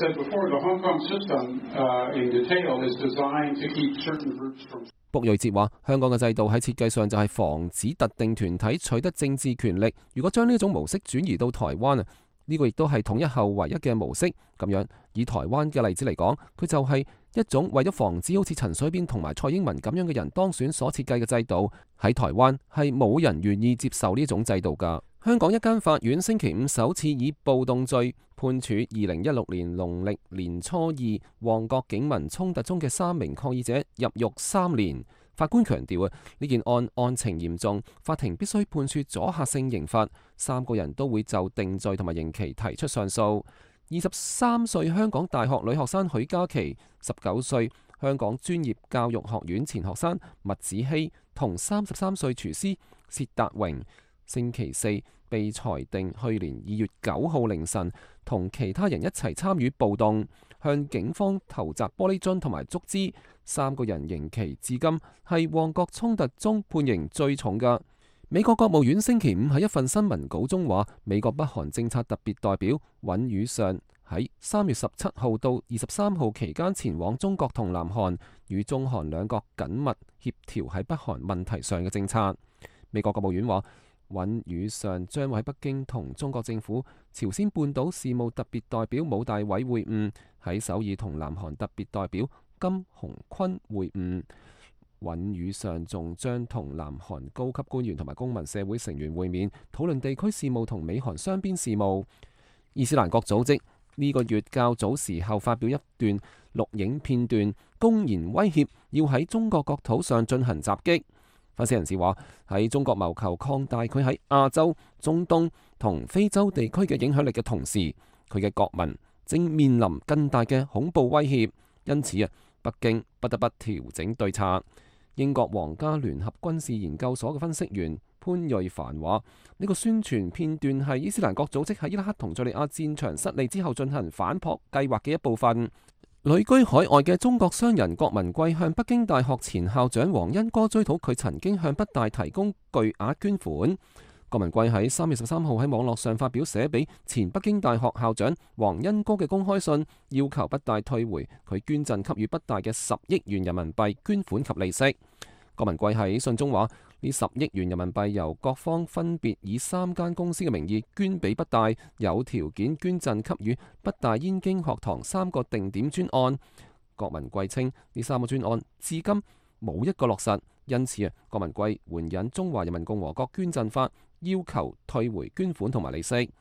卜瑞哲話，香港嘅制度喺設計上就係防止特定團體取得政治權力。如果將呢種模式轉移到台灣啊，呢個亦都係統一後唯一嘅模式。咁樣以台灣嘅例子嚟講，佢就係一種為咗防止好似陳水扁同埋蔡英文咁樣嘅人當選所設計嘅制度。喺台灣係冇人願意接受呢種制度㗎。香港一間法院星期五首次以暴動罪判處2016年農曆年初2旺角警民衝突中嘅3名抗議者入獄3年。法官強調呢件案情嚴重，法庭必須判處阻嚇性刑罰。3個人都會就定罪同埋刑期提出上訴。23歲香港大學女學生許嘉琪、19歲香港專業教育學院前學生麥子希同33歲廚師薛達榮，星期四被裁定去年2月9號凌晨同其他人一齊參與暴動，向警方投擲玻璃樽同埋竹枝。3個人刑期至今係旺角衝突中判刑最重㗎。美國國務院星期五喺一份新聞稿中話，美國北韓政策特別代表尹宇尚喺3月17號到23號期間前往中國同南韓，與中韓兩國緊密協調喺北韓問題上嘅政策。美國國務院話，尹宇尚將會喺北京同中國政府、朝鮮半島事務特別代表武大偉會晤，喺首爾同南韓特別代表金洪坤會晤。尹宇尚仲將同南韓高級官員同埋公民社會成員會面，討論地區事務同美韓雙邊事務。伊斯蘭國組織呢個月較早時候發表一段錄影片段，公然威脅要喺中國國土上進行襲擊。分析人士話，喺中國謀求擴大佢喺亞洲、中東同非洲地區嘅影響力嘅同時，佢嘅國民正面臨更大嘅恐怖威脅，因此北京不得不調整對策。英國皇家聯合軍事研究所嘅分析員潘瑞凡話：呢個宣傳片段係伊斯蘭國組織喺伊拉克同敘利亞戰場失利之後進行反撲計劃嘅一部分。旅居海外嘅中國商人郭文貴向北京大學前校長黃恩歌追討佢曾經向北大提供巨額捐款。郭文貴喺3月13號喺網絡上發表寫俾前北京大學校長黃恩歌嘅公開信，要求北大退回佢捐贈給予北大嘅10億元人民幣捐款及利息。郭文貴喺信中話：呢10億元人民幣由各方分別以3間公司嘅名義捐俾北大，有條件捐贈給予北大燕京學堂3個定點專案。郭文貴稱呢3個專案至今冇一個落實，因此郭文貴援引中華人民共和國捐贈法，要求退回捐款同埋利息。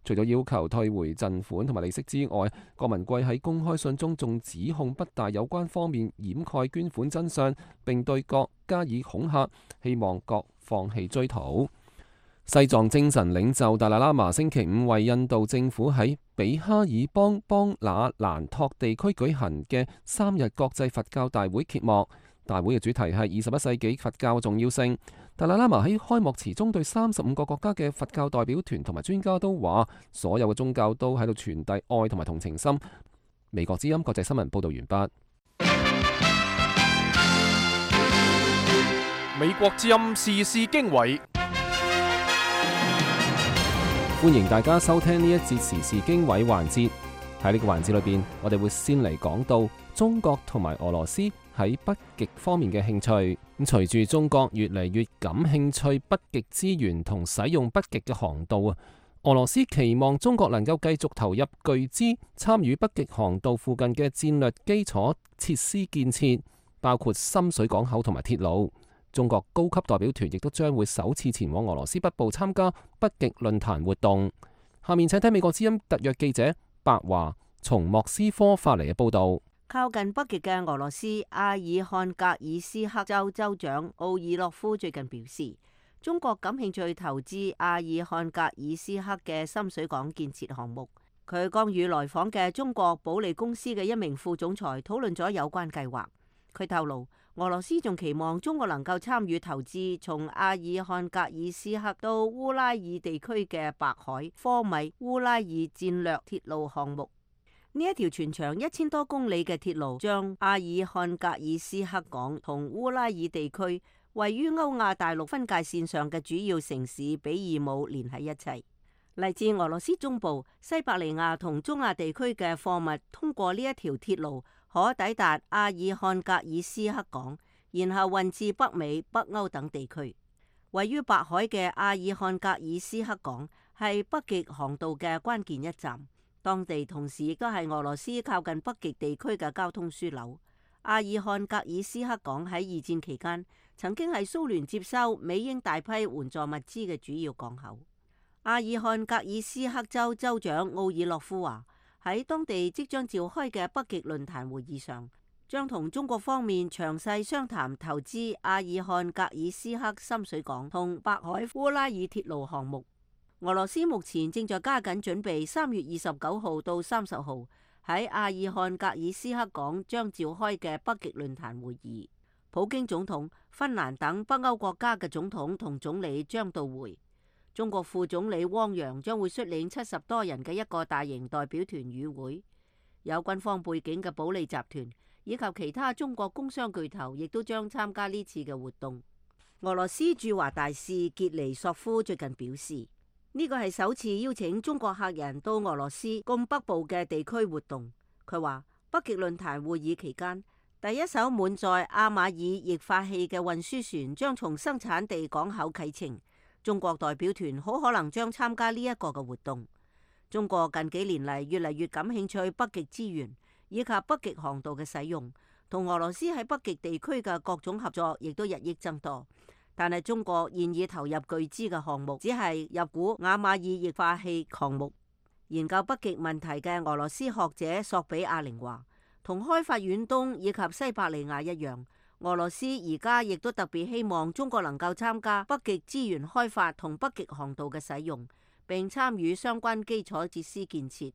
除咗要求退回贈款同埋利息之外，郭文貴喺公開信中仲指控北大有關方面掩蓋捐款真相，並對郭加以恐嚇，希望郭放棄追討。西藏精神領袖達賴喇嘛星期五為印度政府喺比哈爾邦邦那蘭托地區舉行嘅3日國際佛教大會揭幕。大會嘅主題係21世紀佛教嘅重要性。達賴喇嘛喺開幕詞中對35個國家嘅佛教代表團同埋專家都話，所有嘅宗教都喺度傳遞愛同埋同情心。美國之音國際新聞報道完畢。 美國之音時事經緯， 歡迎大家收聽呢一節時事經緯環節。喺呢個環節裏邊，我哋會先嚟講到中國同埋俄羅斯喺北極方面嘅興趣。咁隨住中國越嚟越感興趣北極資源同使用北極嘅航道啊，俄羅斯期望中國能夠繼續投入巨資參與北極航道附近嘅戰略基礎設施建設，包括深水港口同埋鐵路。中國高級代表團亦都將會首次前往俄羅斯北部參加北極論壇活動。下面請睇美國之音特約記者白華從莫斯科發嚟嘅報導。 靠近北極嘅俄羅斯阿爾漢格爾斯克州州長奧爾洛夫最近表示，中國感興趣投資阿爾漢格爾斯克嘅深水港建設項目。佢剛與來訪嘅中國保利公司嘅一名副總裁討論咗有關計劃。佢透露，俄羅斯仲期望中國能夠參與投資從阿爾漢格爾斯克到烏拉爾地區嘅白海科米烏拉爾戰略鐵路項目。呢一條全長1000多公里嘅鐵路，將阿爾漢格爾斯克港同烏拉爾地區位於歐亞大陸分界線上嘅主要城市比爾姆連喺一齊。嚟自俄羅斯中部、西伯利亞同中亞地區嘅貨物通過呢一條鐵路，可抵達阿爾漢格爾斯克港，然後運至北美、北歐等地區。位於白海嘅阿爾漢格爾斯克港係北極航道嘅關鍵一站。當地同時亦都係俄羅斯靠近北極地區嘅交通樞紐。阿爾漢格爾斯克港喺二戰期間曾經係蘇聯接收美英大批援助物資嘅主要港口。阿爾漢格爾斯克州州長奧爾洛夫話：喺當地即將召開嘅北極論壇會議上，將同中國方面詳細商談投資阿爾漢格爾斯克深水港同白海烏拉爾鐵路項目。俄羅斯目前正在加緊準備3月29號到30號喺阿爾漢格爾斯克港將召開嘅北極論壇會議。普京總統、芬蘭等北歐國家嘅總統同總理將到會。中國副總理汪洋將會率領70多人嘅一個大型代表團與會。有軍方背景嘅保利集團以及其他中國工商巨頭亦都將參加呢次嘅活動。俄羅斯駐華大使傑尼索夫最近表示，呢個係首次邀請中國客人到俄羅斯咁北部嘅地區活動。佢話北極論壇會議期間，第一艘滿載阿馬爾液化氣嘅運輸船將從生產地港口啟程。中國代表團好可能將參加呢一個嘅活動。中國近幾年嚟越嚟越感興趣北極資源以及北極航道嘅使用，同俄羅斯喺北極地區嘅各種合作亦都日益增多。但係中國現已投入巨資嘅項目只係入股阿馬爾液化氣項目。研究北極問題嘅俄羅斯學者索比亞寧話，同開發遠東以及西伯利亞一樣，俄羅斯而家亦都特別希望中國能夠參加北極資源開發同北極航道嘅使用，並參與相關基礎設施建設。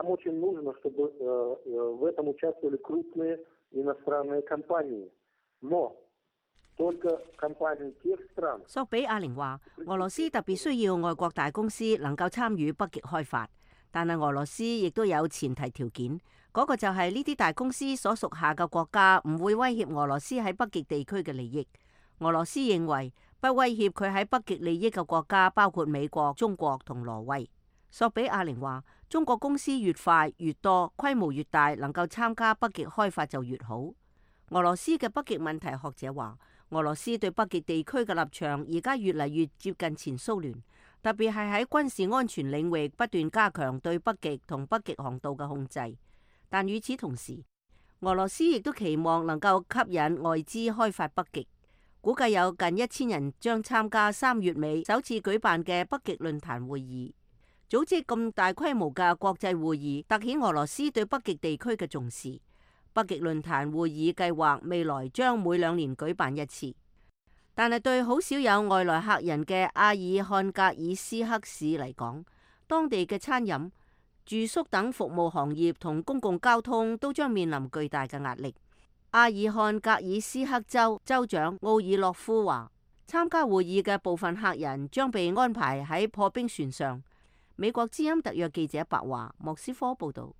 索比亞寧話，俄羅斯特別需要外國大公司能夠參與北極開發，但係俄羅斯亦都有前提條件，嗰個就係呢啲大公司所屬下嘅國家唔會威脅俄羅斯喺北極地區嘅利益。俄羅斯認為不威脅佢喺北極利益嘅國家包括美國、中國同挪威。索比亞寧話，中國公司越快越多、規模越大，能夠參加北極開發就越好。俄羅斯嘅北極問題學者話，俄羅斯對北極地區嘅立場而家越嚟越接近前蘇聯，特別係喺軍事安全領域不斷加強對北極同北極航道嘅控制。但與此同時，俄羅斯亦都期望能夠吸引外資開發北極，估計有近1000人將參加3月尾首次舉辦嘅北極論壇會議。 組織咁大規模嘅國際會議，凸顯俄羅斯對北極地區嘅重視。北極論壇會議計劃未來將每2年舉辦一次，但係對好少有外來客人嘅阿爾漢格爾斯克市嚟講，當地嘅餐飲、住宿等服務行業同公共交通都將面臨巨大嘅壓力。阿爾漢格爾斯克州州長奧爾洛夫話，參加會議嘅部分客人將被安排喺破冰船上。美國之音特約記者白華莫斯科報道。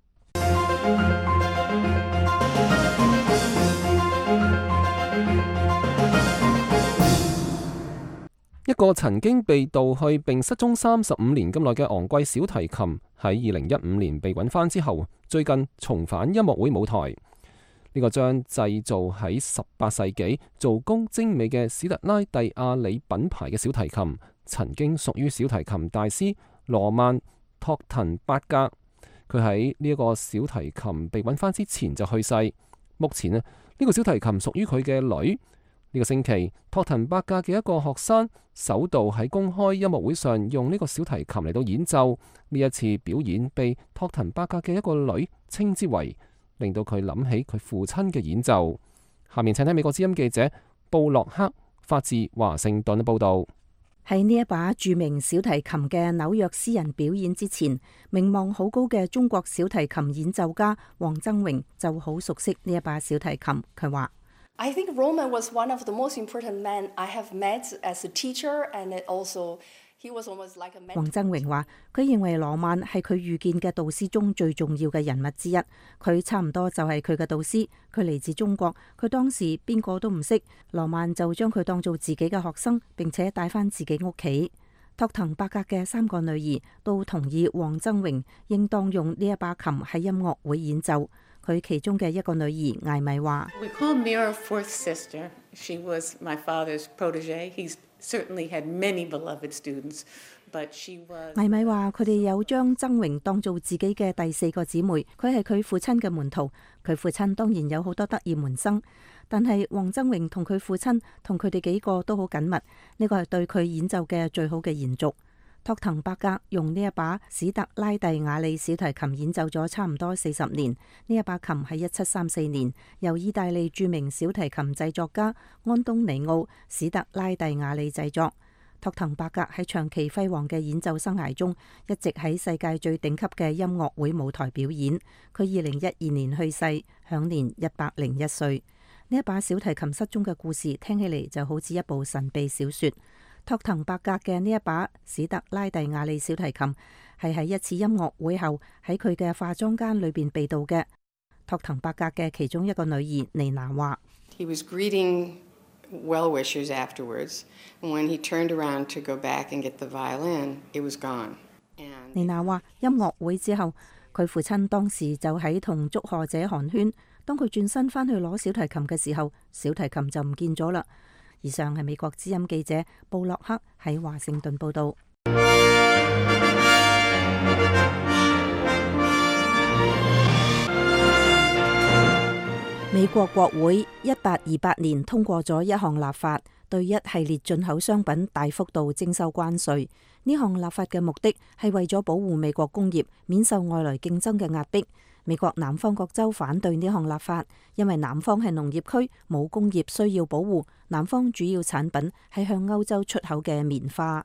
一個曾經被盜去並失蹤35年咁耐嘅昂貴小提琴，喺2015年被揾翻之後，最近重返音樂會舞台。呢個將製造喺18世紀、做工精美嘅史特拉蒂亞里品牌嘅小提琴，曾經屬於小提琴大師羅曼托滕伯格。佢喺呢一個小提琴被揾翻之前就去世。目前呢個小提琴屬於佢嘅女。呢個星期，托滕伯格嘅一個學生首度喺公開音樂會上用呢個小提琴嚟到演奏。呢一次表演被托滕伯格嘅一個女稱之為令到佢諗起佢父親嘅演奏。下面請睇美國之音記者布洛克發自華盛頓嘅報道。 喺呢一把著名小提琴嘅紐約詩人表演之前，名望好高嘅中國小提琴演奏家黃增榮就好熟悉呢一把小提琴。佢話 I think Roman was one of the most important men I have met as a teacher, and also he was almost like a mentor. 黃增榮話，佢認為羅曼係佢遇見嘅導師中最重要嘅人物之一，佢差唔多就係佢嘅導師。佢嚟自中國，佢當時邊個都唔識，羅曼就將佢當做自己嘅學生，並且帶返自己屋企。托滕伯格嘅3個女兒都同意黃增榮應當用呢一把琴喺音樂會演奏。佢其中嘅一個女兒艾米話 We call Mira fourth sister. She was my father's protege. He certainly had many beloved students, but she was. 艾米話佢哋有將增榮當做自己嘅第4個姊妹，佢係佢父親嘅門徒。佢父親當然有好多得意門生，但係黃增榮同佢父親同佢哋幾個都好緊密，呢個係對佢演奏嘅最好嘅延續。托滕伯格用呢一把史特拉蒂亞里小提琴演奏咗差唔多40年。呢一把琴喺1734年由意大利著名小提琴製作家安東尼奧史特拉蒂亞里製作。托滕伯格喺長期輝煌嘅演奏生涯中，一直喺世界最頂級嘅音樂會舞台表演。佢2012年去世，享年101歲。呢一把小提琴失蹤嘅故事聽起嚟就好似一部神秘小說。托滕伯格嘅呢一把史特拉蒂亞里小提琴係喺一次音樂會後喺佢嘅化妝間裏邊被盜嘅。托滕伯格嘅其中一個女兒妮娜話 He was greeting well-wishers afterwards, and when he turned around to go back and get the violin, it was gone. 妮娜話音樂會之後，佢父親當時就喺同祝賀者寒暄，當佢轉身返去攞小提琴嘅時候，小提琴就唔見咗啦。以上係美國之音記者布洛克喺華盛頓報道。美國國會1828年通過咗一項立法，對一系列進口商品大幅度徵收關稅。呢項立法嘅目的係為咗保護美國工業免受外來競爭嘅壓迫。美國南方各州反對呢項立法，因為南方係農業區，冇工業需要保護。南方主要產品係向歐洲出口嘅棉花。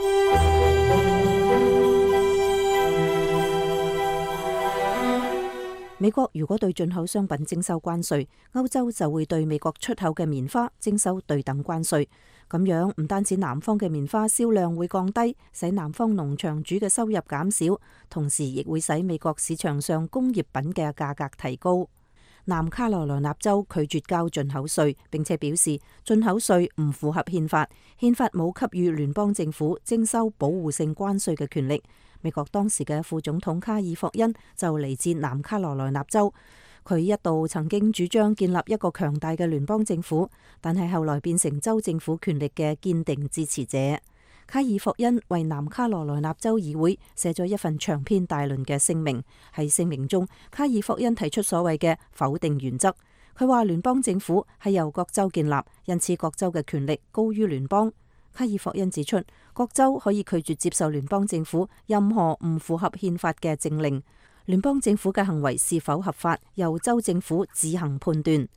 美國如果對進口商品徵收關稅，歐洲就會對美國出口嘅棉花徵收對等關稅。咁樣唔單止南方嘅棉花銷量會降低，使南方農場主嘅收入減少，同時亦會使美國市場上工業品嘅價格提高。南卡羅來納州拒絕交進口稅，並且表示進口稅唔符合憲法，憲法冇給予聯邦政府徵收保護性關稅嘅權力。美國當時嘅副總統卡爾霍恩就嚟自南卡羅來納州，佢一度曾經主張建立一個強大嘅聯邦政府，但係後來變成州政府權力嘅堅定支持者。卡爾霍恩為南卡羅來納州議會寫咗一份長篇大論嘅聲明，喺聲明中，卡爾霍恩提出所謂嘅否定原則。佢話聯邦政府係由各州建立，因此各州嘅權力高於聯邦。 卡爾霍恩指出，各州可以拒絕接受聯邦政府任何唔符合憲法嘅政令，聯邦政府嘅行為是否合法，由州政府自行判斷。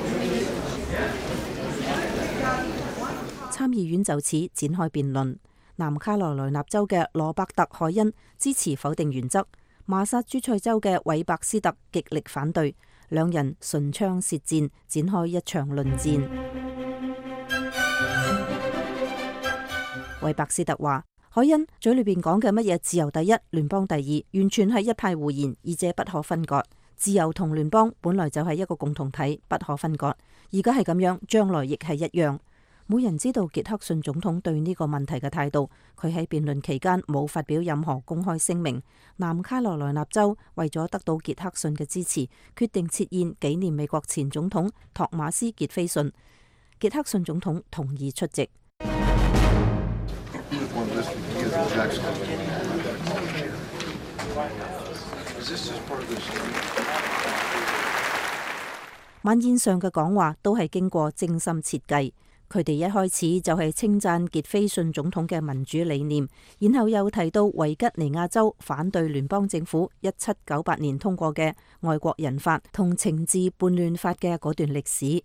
參議院就此展開辯論。南卡羅來納州嘅羅伯特·凱恩支持否定原則，麻薩諸塞州嘅韋伯斯特極力反對，兩人唇槍舌戰，展開一場論戰。韋伯斯特話：凱恩嘴裏邊講嘅乜嘢自由第一，聯邦第二，完全係一派胡言，二者不可分割。自由同聯邦本來就係一個共同體，不可分割。而家係咁樣，將來亦係一樣。冇人知道傑克遜總統對呢個問題嘅態度。佢喺辯論期間冇發表任何公開聲明。南卡羅來納州為咗得到傑克遜嘅支持，決定設宴紀念美國前總統托馬斯傑菲遜。傑克遜總統同意出席。晚宴上嘅講話都係經過精心設計。佢哋一開始就係稱讚傑菲遜總統嘅民主理念，然後又提到維吉尼亞州反對聯邦政府1798年通過嘅外國人法同懲治叛亂法嘅嗰段歷史。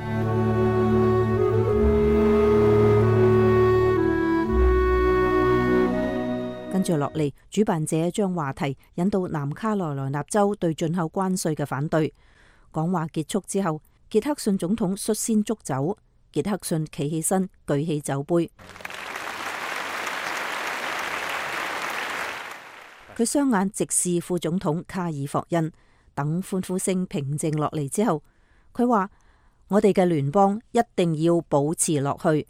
跟住落嚟，主辦者將話題引到南卡羅來納州對進口關稅嘅反對。講話結束之後，傑克遜總統率先祝酒。傑克遜企起身，舉起酒杯。佢雙眼直視副總統卡爾霍恩。等歡呼聲平靜落嚟之後，佢話：我哋嘅聯邦一定要保持落去。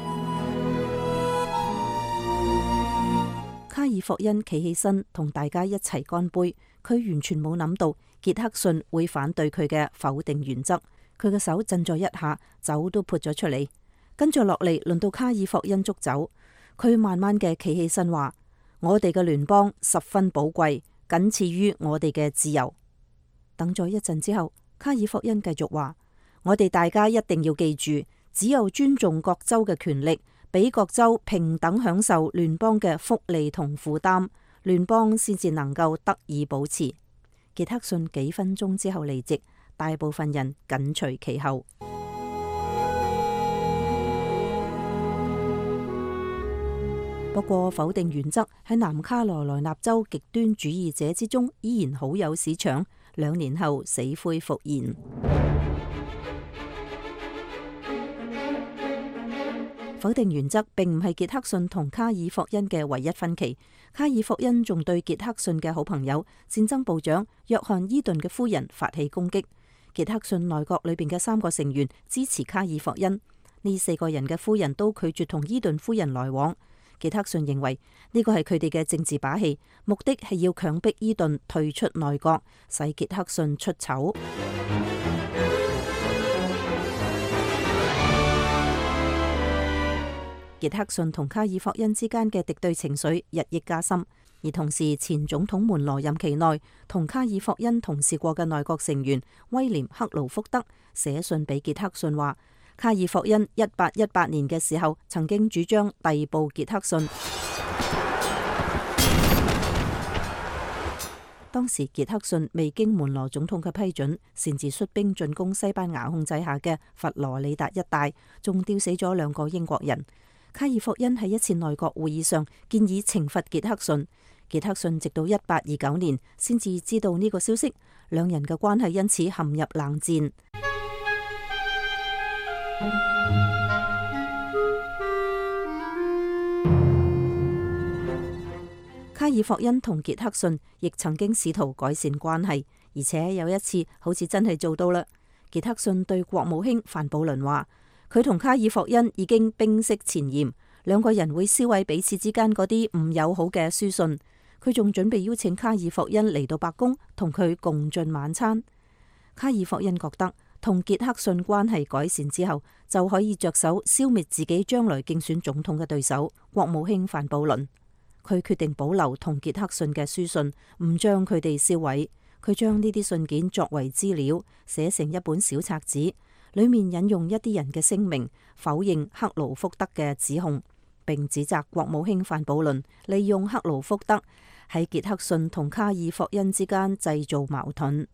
卡爾霍恩企起身，同大家一齊乾杯。佢完全冇諗到傑克遜會反對佢嘅否定原則。佢嘅手震咗一下，酒都潑咗出嚟。跟住落嚟，輪到卡爾霍恩祝酒。佢慢慢嘅企起身話：我哋嘅聯邦十分寶貴，僅次於我哋嘅自由。等咗一陣之後，卡爾霍恩繼續話：我哋大家一定要記住，只有尊重各州嘅權力，俾各州平等享受聯邦嘅福利同負擔，聯邦先至能夠得以保持。傑克遜幾分鐘之後離席。大部分人緊隨其後。不過否定原則喺南卡羅來納州極端主義者之中依然好有市場，2年後死灰復燃。否定原則並唔係傑克遜同卡爾霍恩嘅唯一分歧。卡爾霍恩仲對傑克遜嘅好朋友戰爭部長約翰伊頓嘅夫人發起攻擊。傑克遜內閣裏邊嘅3個成員支持卡爾霍恩，呢4個人嘅夫人都拒絕同伊頓夫人來往。傑克遜認為呢個係佢哋嘅政治把戲，目的係要強迫伊頓退出內閣，使傑克遜出醜。傑克遜同卡爾霍恩之間嘅敵對情緒日益加深。而同時，前總統們羅任期內同卡爾霍恩同事過嘅內閣成員威廉克勞福德寫信俾傑克遜話，卡爾霍恩1818年嘅時候曾經主張逮捕傑克遜。當時傑克遜未經門羅總統嘅批准，擅自率兵進攻西班牙控制下嘅佛羅里達一帶，仲吊死咗2個英國人。卡爾霍恩喺一次內閣會議上建議懲罰傑克遜。傑克遜直到1829年先至知道呢個消息，兩人嘅關係因此陷入冷戰。卡爾霍恩同傑克遜亦曾經試圖改善關係，而且有一次好似真係做到啦。傑克遜對國務卿范布倫話，佢同卡爾霍恩已經冰釋前嫌，2個人會銷毀彼此之間嗰啲唔友好嘅書信。佢仲準備邀請卡爾霍恩嚟到白宮同佢共進晚餐。卡爾霍恩覺得同傑克遜關係改善之後，就可以着手消滅自己將來競選總統嘅對手國務卿范布倫。佢決定保留同傑克遜嘅書信，唔將佢哋銷毀。佢將呢啲信件作為資料，寫成一本小冊子，裏面引用一啲人嘅聲明，否認克勞福德嘅指控。 並指責國務卿范布倫利用克魯福德喺傑克遜同卡爾霍恩之間製造矛盾。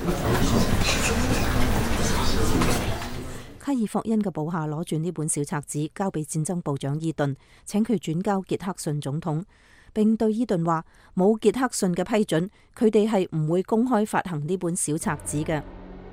卡爾霍恩嘅部下攞住呢本小冊子交俾戰爭部長伊頓，請佢轉交傑克遜總統，並對伊頓話冇傑克遜嘅批准，佢哋係唔會公開發行呢本小冊子嘅。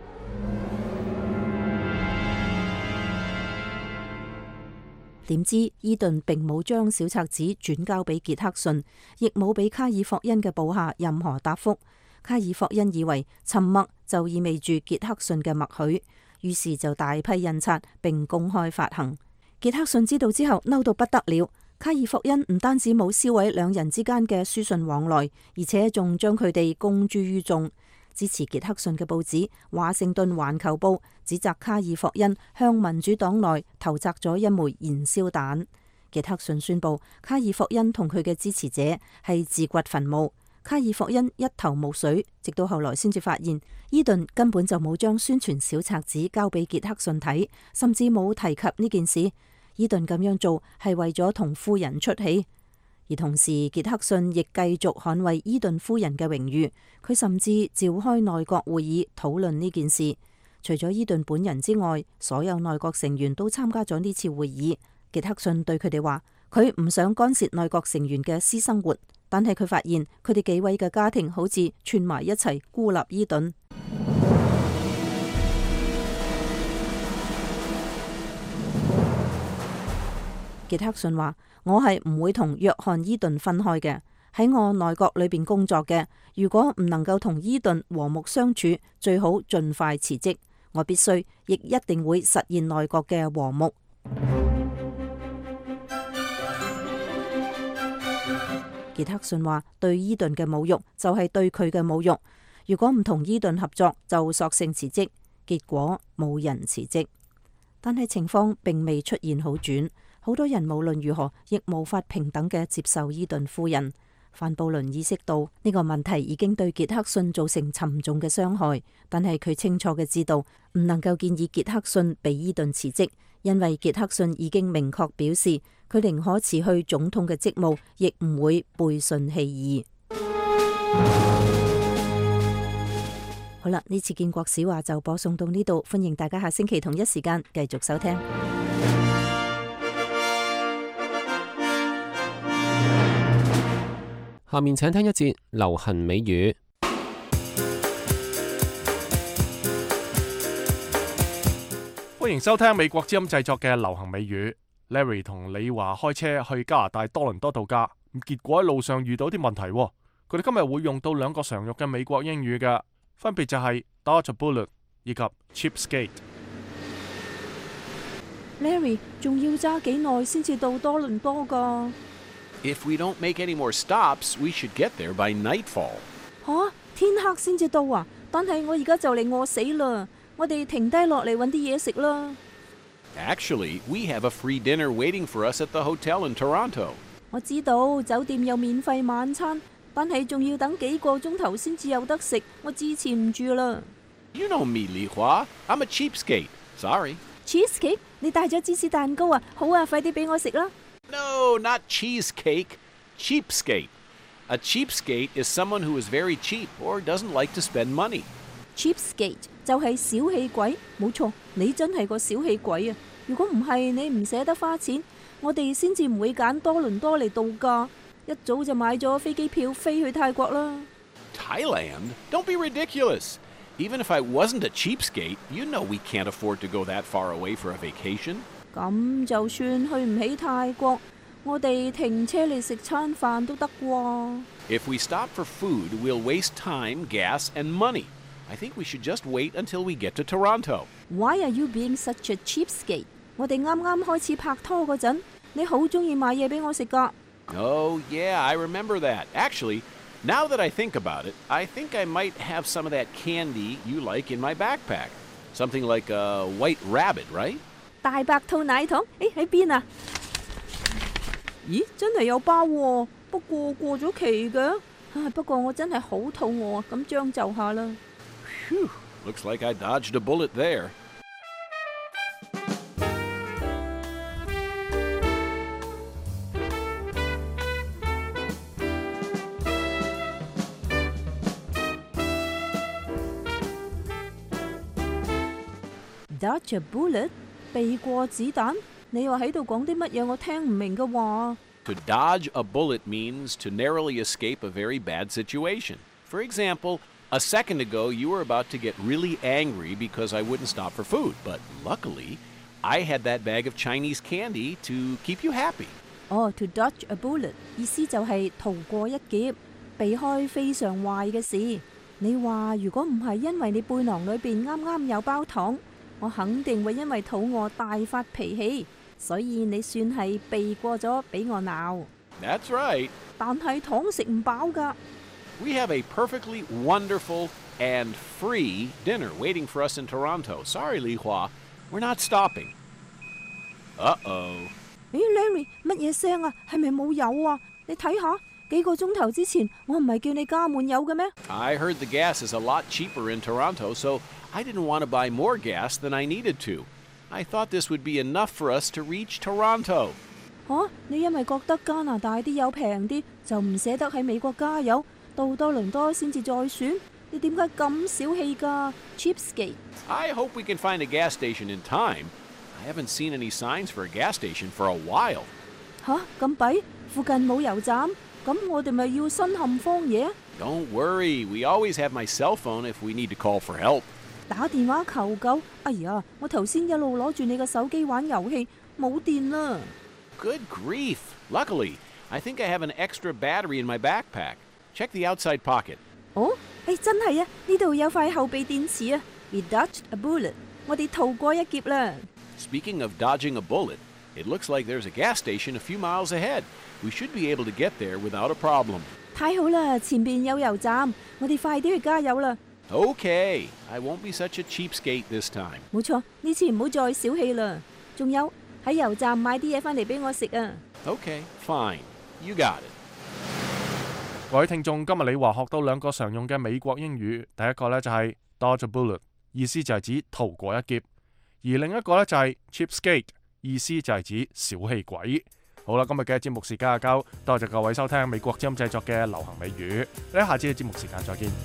點知伊頓並冇將小冊子轉交俾傑克遜，亦冇俾卡爾霍恩嘅部下任何答覆。卡爾霍恩以為沉默就意味住傑克遜嘅默許，於是就大批印刷並公開發行。傑克遜知道之後嬲到不得了，卡爾霍恩唔單止冇銷毀兩人之間嘅書信往來，而且仲將佢哋公諸於眾。支持傑克遜嘅報紙《華盛頓環球報》指責卡爾霍恩向民主黨內投擲咗一枚燃燒彈。傑克遜宣布卡爾霍恩同佢嘅支持者係自掘墳墓。卡爾霍恩一頭霧水，直到後來先至發現伊頓根本就冇將宣傳小冊子交俾傑克遜睇，甚至冇提及呢件事。伊頓咁樣做係為咗同夫人出氣。而同時，傑克遜亦繼續捍衛伊頓夫人嘅榮譽，佢甚至召開內閣會議討論呢件事。除咗伊頓本人之外，所有內閣成員都參加咗呢次會議。傑克遜對佢哋話，佢唔想干涉內閣成員嘅私生活，但係佢發現佢哋幾位嘅家庭好似串埋一齊孤立伊頓。傑克遜話：我係唔會同約翰伊頓分開嘅，喺我內閣裏邊工作嘅，如果唔能夠同伊頓和睦相處，最好盡快辭職。我必須亦一定會實現內閣嘅和睦。傑克遜話：對伊頓嘅侮辱就係對佢嘅侮辱。如果唔同伊頓合作，就索性辭職。結果冇人辭職，但係情況並未出現好轉。好多人無論如何亦無法平等嘅接受伊頓夫人。范布倫意識到呢個問題已經對傑克遜造成沉重嘅傷害，但係佢清楚嘅知道唔能夠建議傑克遜俾伊頓辭職，因為傑克遜已經明確表示佢寧可辭去總統嘅職務，亦唔會背信棄義。好啦，呢次建國史話就播送到呢度，歡迎大家下星期同一時間繼續收聽。 下面請聽一節流行美語。 歡迎收聽美國之音製作嘅流行美語。Larry 同李華開車去加拿大多倫多度假，結果喺路上遇到啲問題。佢哋今日會用到兩個常用嘅美國英語嘅，分別就係 dodge a bullet 以及 cheapskate。Larry 仲要揸幾耐先至到多倫多㗎 ？If we don't make any more stops, we should get there by nightfall. 吓，天黑先至到啊！但係我而家就嚟餓死啦，我哋停低落嚟搵啲嘢食啦。 Actually, we have a free dinner waiting for us at the hotel in Toronto. 我知道酒店有免費晚餐，但係仲要等幾個鐘頭先至有得食，我支持唔住啦。 You know me, Li Hua. I'm a cheapskate. Sorry. Cheesecake？ 你帶咗芝士蛋糕啊？好啊，快啲俾我食啦。 No, not cheesecake. Cheapskate. A cheapskate is someone who is very cheap or doesn't like to spend money. Cheapskate 就係小氣鬼，冇錯，你真係個小氣鬼啊！如果唔係你唔捨得花錢，我哋先至唔會揀多倫多嚟度假，一早就買咗飛機票飛去泰國啦。 Thailand? Don't be ridiculous. Even if I wasn't a cheapskate, you know we can't afford to go that far away for a vacation. 咁就算去唔起泰國，我哋停車嚟食餐飯都得啩。 If we stop for food, we'll waste time, gas, and money. I think we should just wait until we get to Toronto. Why are you being such a cheapskate? 我哋啱啱開始拍拖嗰陣，你好中意買嘢俾我食㗎。 Oh, yeah, I remember that. Actually, now that I think about it, I think I might have some of that candy you like in my backpack. Something like a white rabbit, right? 大白兔奶糖，喺邊啊？咦，真係有包喎，不過過咗期嘅。不過我真係好肚餓啊，咁將就下啦。 Phew, looks like I dodged a bullet there. Dodge a bullet， 避過子彈？你又喺度講啲乜嘢我聽唔明嘅話？ To dodge a bullet means to narrowly escape a very bad situation. For example, a second ago you were about to get really angry because I wouldn't stop for food, but luckily I had that bag of Chinese candy to keep you happy. To dodge a bullet 意思就係逃過一劫，避開非常壞嘅事。你話如果唔係因為你背囊裏邊啱啱有包糖，我肯定會因為肚餓大發脾氣，所以你算係避過咗俾我鬧。 That's right. 但係糖食唔飽㗎。 We have a perfectly wonderful and free dinner waiting for us in Toronto. Sorry, Li Hua, we're not stopping. Uh-oh. Larry， 乜嘢聲啊？係咪冇油啊？你睇下，幾個鐘頭之前我唔係叫你加滿油嘅咩？ I heard the gas is a lot cheaper in Toronto, so I didn't want to buy more gas than I needed to. I thought this would be enough for us to reach Toronto. 你因為覺得加拿大啲油平啲，就唔捨得喺美國加油，到多倫多先至再選？你點解咁小氣㗎 ？Cheapskate！ I hope we can find a gas station in time. I haven't seen any signs for a gas station for a while. 咁弊？附近冇油站，咁我哋咪要身陷荒野？ Don't worry, we always have my cell phone if we need to call for help. 打電話求救？哎呀，我頭先一路攞住你個手機玩遊戲，冇電啦。 Good grief! Luckily, I think I have an extra battery in my backpack. Check the outside pocket. 真係啊！呢度有塊後備電池啊。We dodged a bullet. 我哋逃過一劫啦。 Speaking of dodging a bullet, it looks like there's a gas station a few miles ahead. We should be able to get there without a problem. 太好啦，前邊有油站，我哋快啲去加油啦。 Okay, I won't be such a cheapskate this time. 冇錯，呢次唔好再小氣啦。仲有喺油站買啲嘢返嚟俾我食啊。 Okay, fine. You got it. 各位聽眾，今日你話學到兩個常用嘅美國英語，第一個呢就係 dodge a bullet， 意思就係指逃過一劫；而另一個呢就係 cheapskate， 意思就係指小氣鬼。好啦，今日嘅節目時間夠，多謝各位收聽美國之音製作嘅流行美語，我哋下次嘅節目時間再見。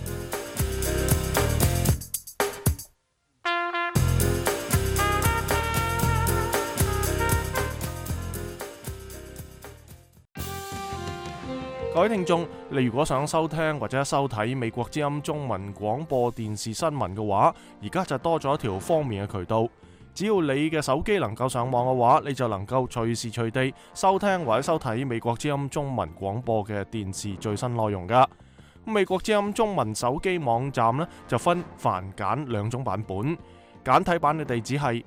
各位聽眾，你如果想收聽或者收睇美國之音中文廣播電視新聞嘅話，而家就多咗一條方便嘅渠道。只要你嘅手機能夠上網嘅話，你就能夠隨時隨地收聽或者收睇美國之音中文廣播嘅電視最新內容噶。美國之音中文手機網站呢，就分繁簡兩種版本，簡體版嘅地址係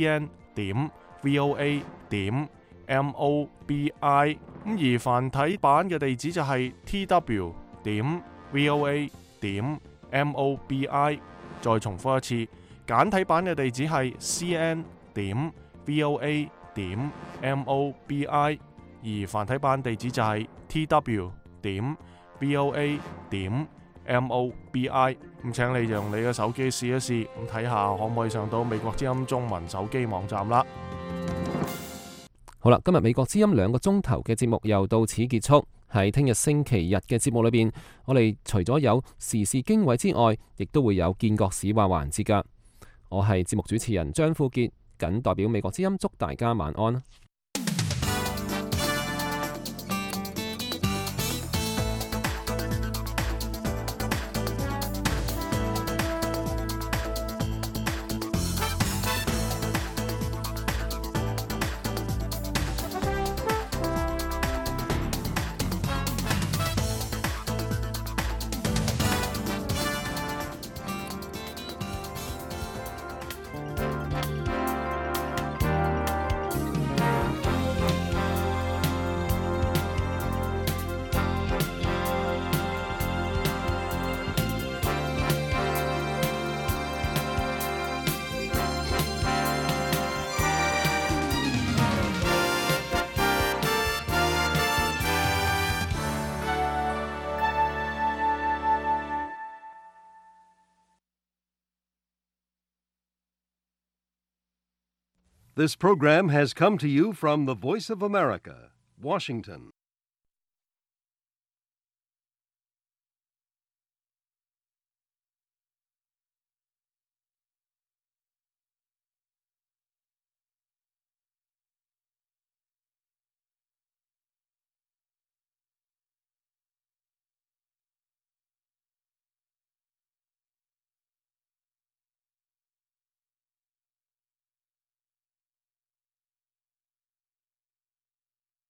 cn.voa.mobi， 而繁體版嘅地址就係 tw.voa.mobi。 再重複一次，簡體版嘅地址係 cn.voa.mobi， 而繁體版地址就係 tw.voa.mobi。 咁請你用你嘅手機試一試，咁睇下可唔可以上到美國之音中文手機網站啦。 好啦，今日美國之音2個鐘頭嘅節目又到此結束。喺聽日星期日嘅節目裏邊，我哋除咗有時事經緯之外，亦都會有見國史話環節噶。我係節目主持人張富傑，謹代表美國之音祝大家晚安。 This program has come to you from the Voice of America, Washington.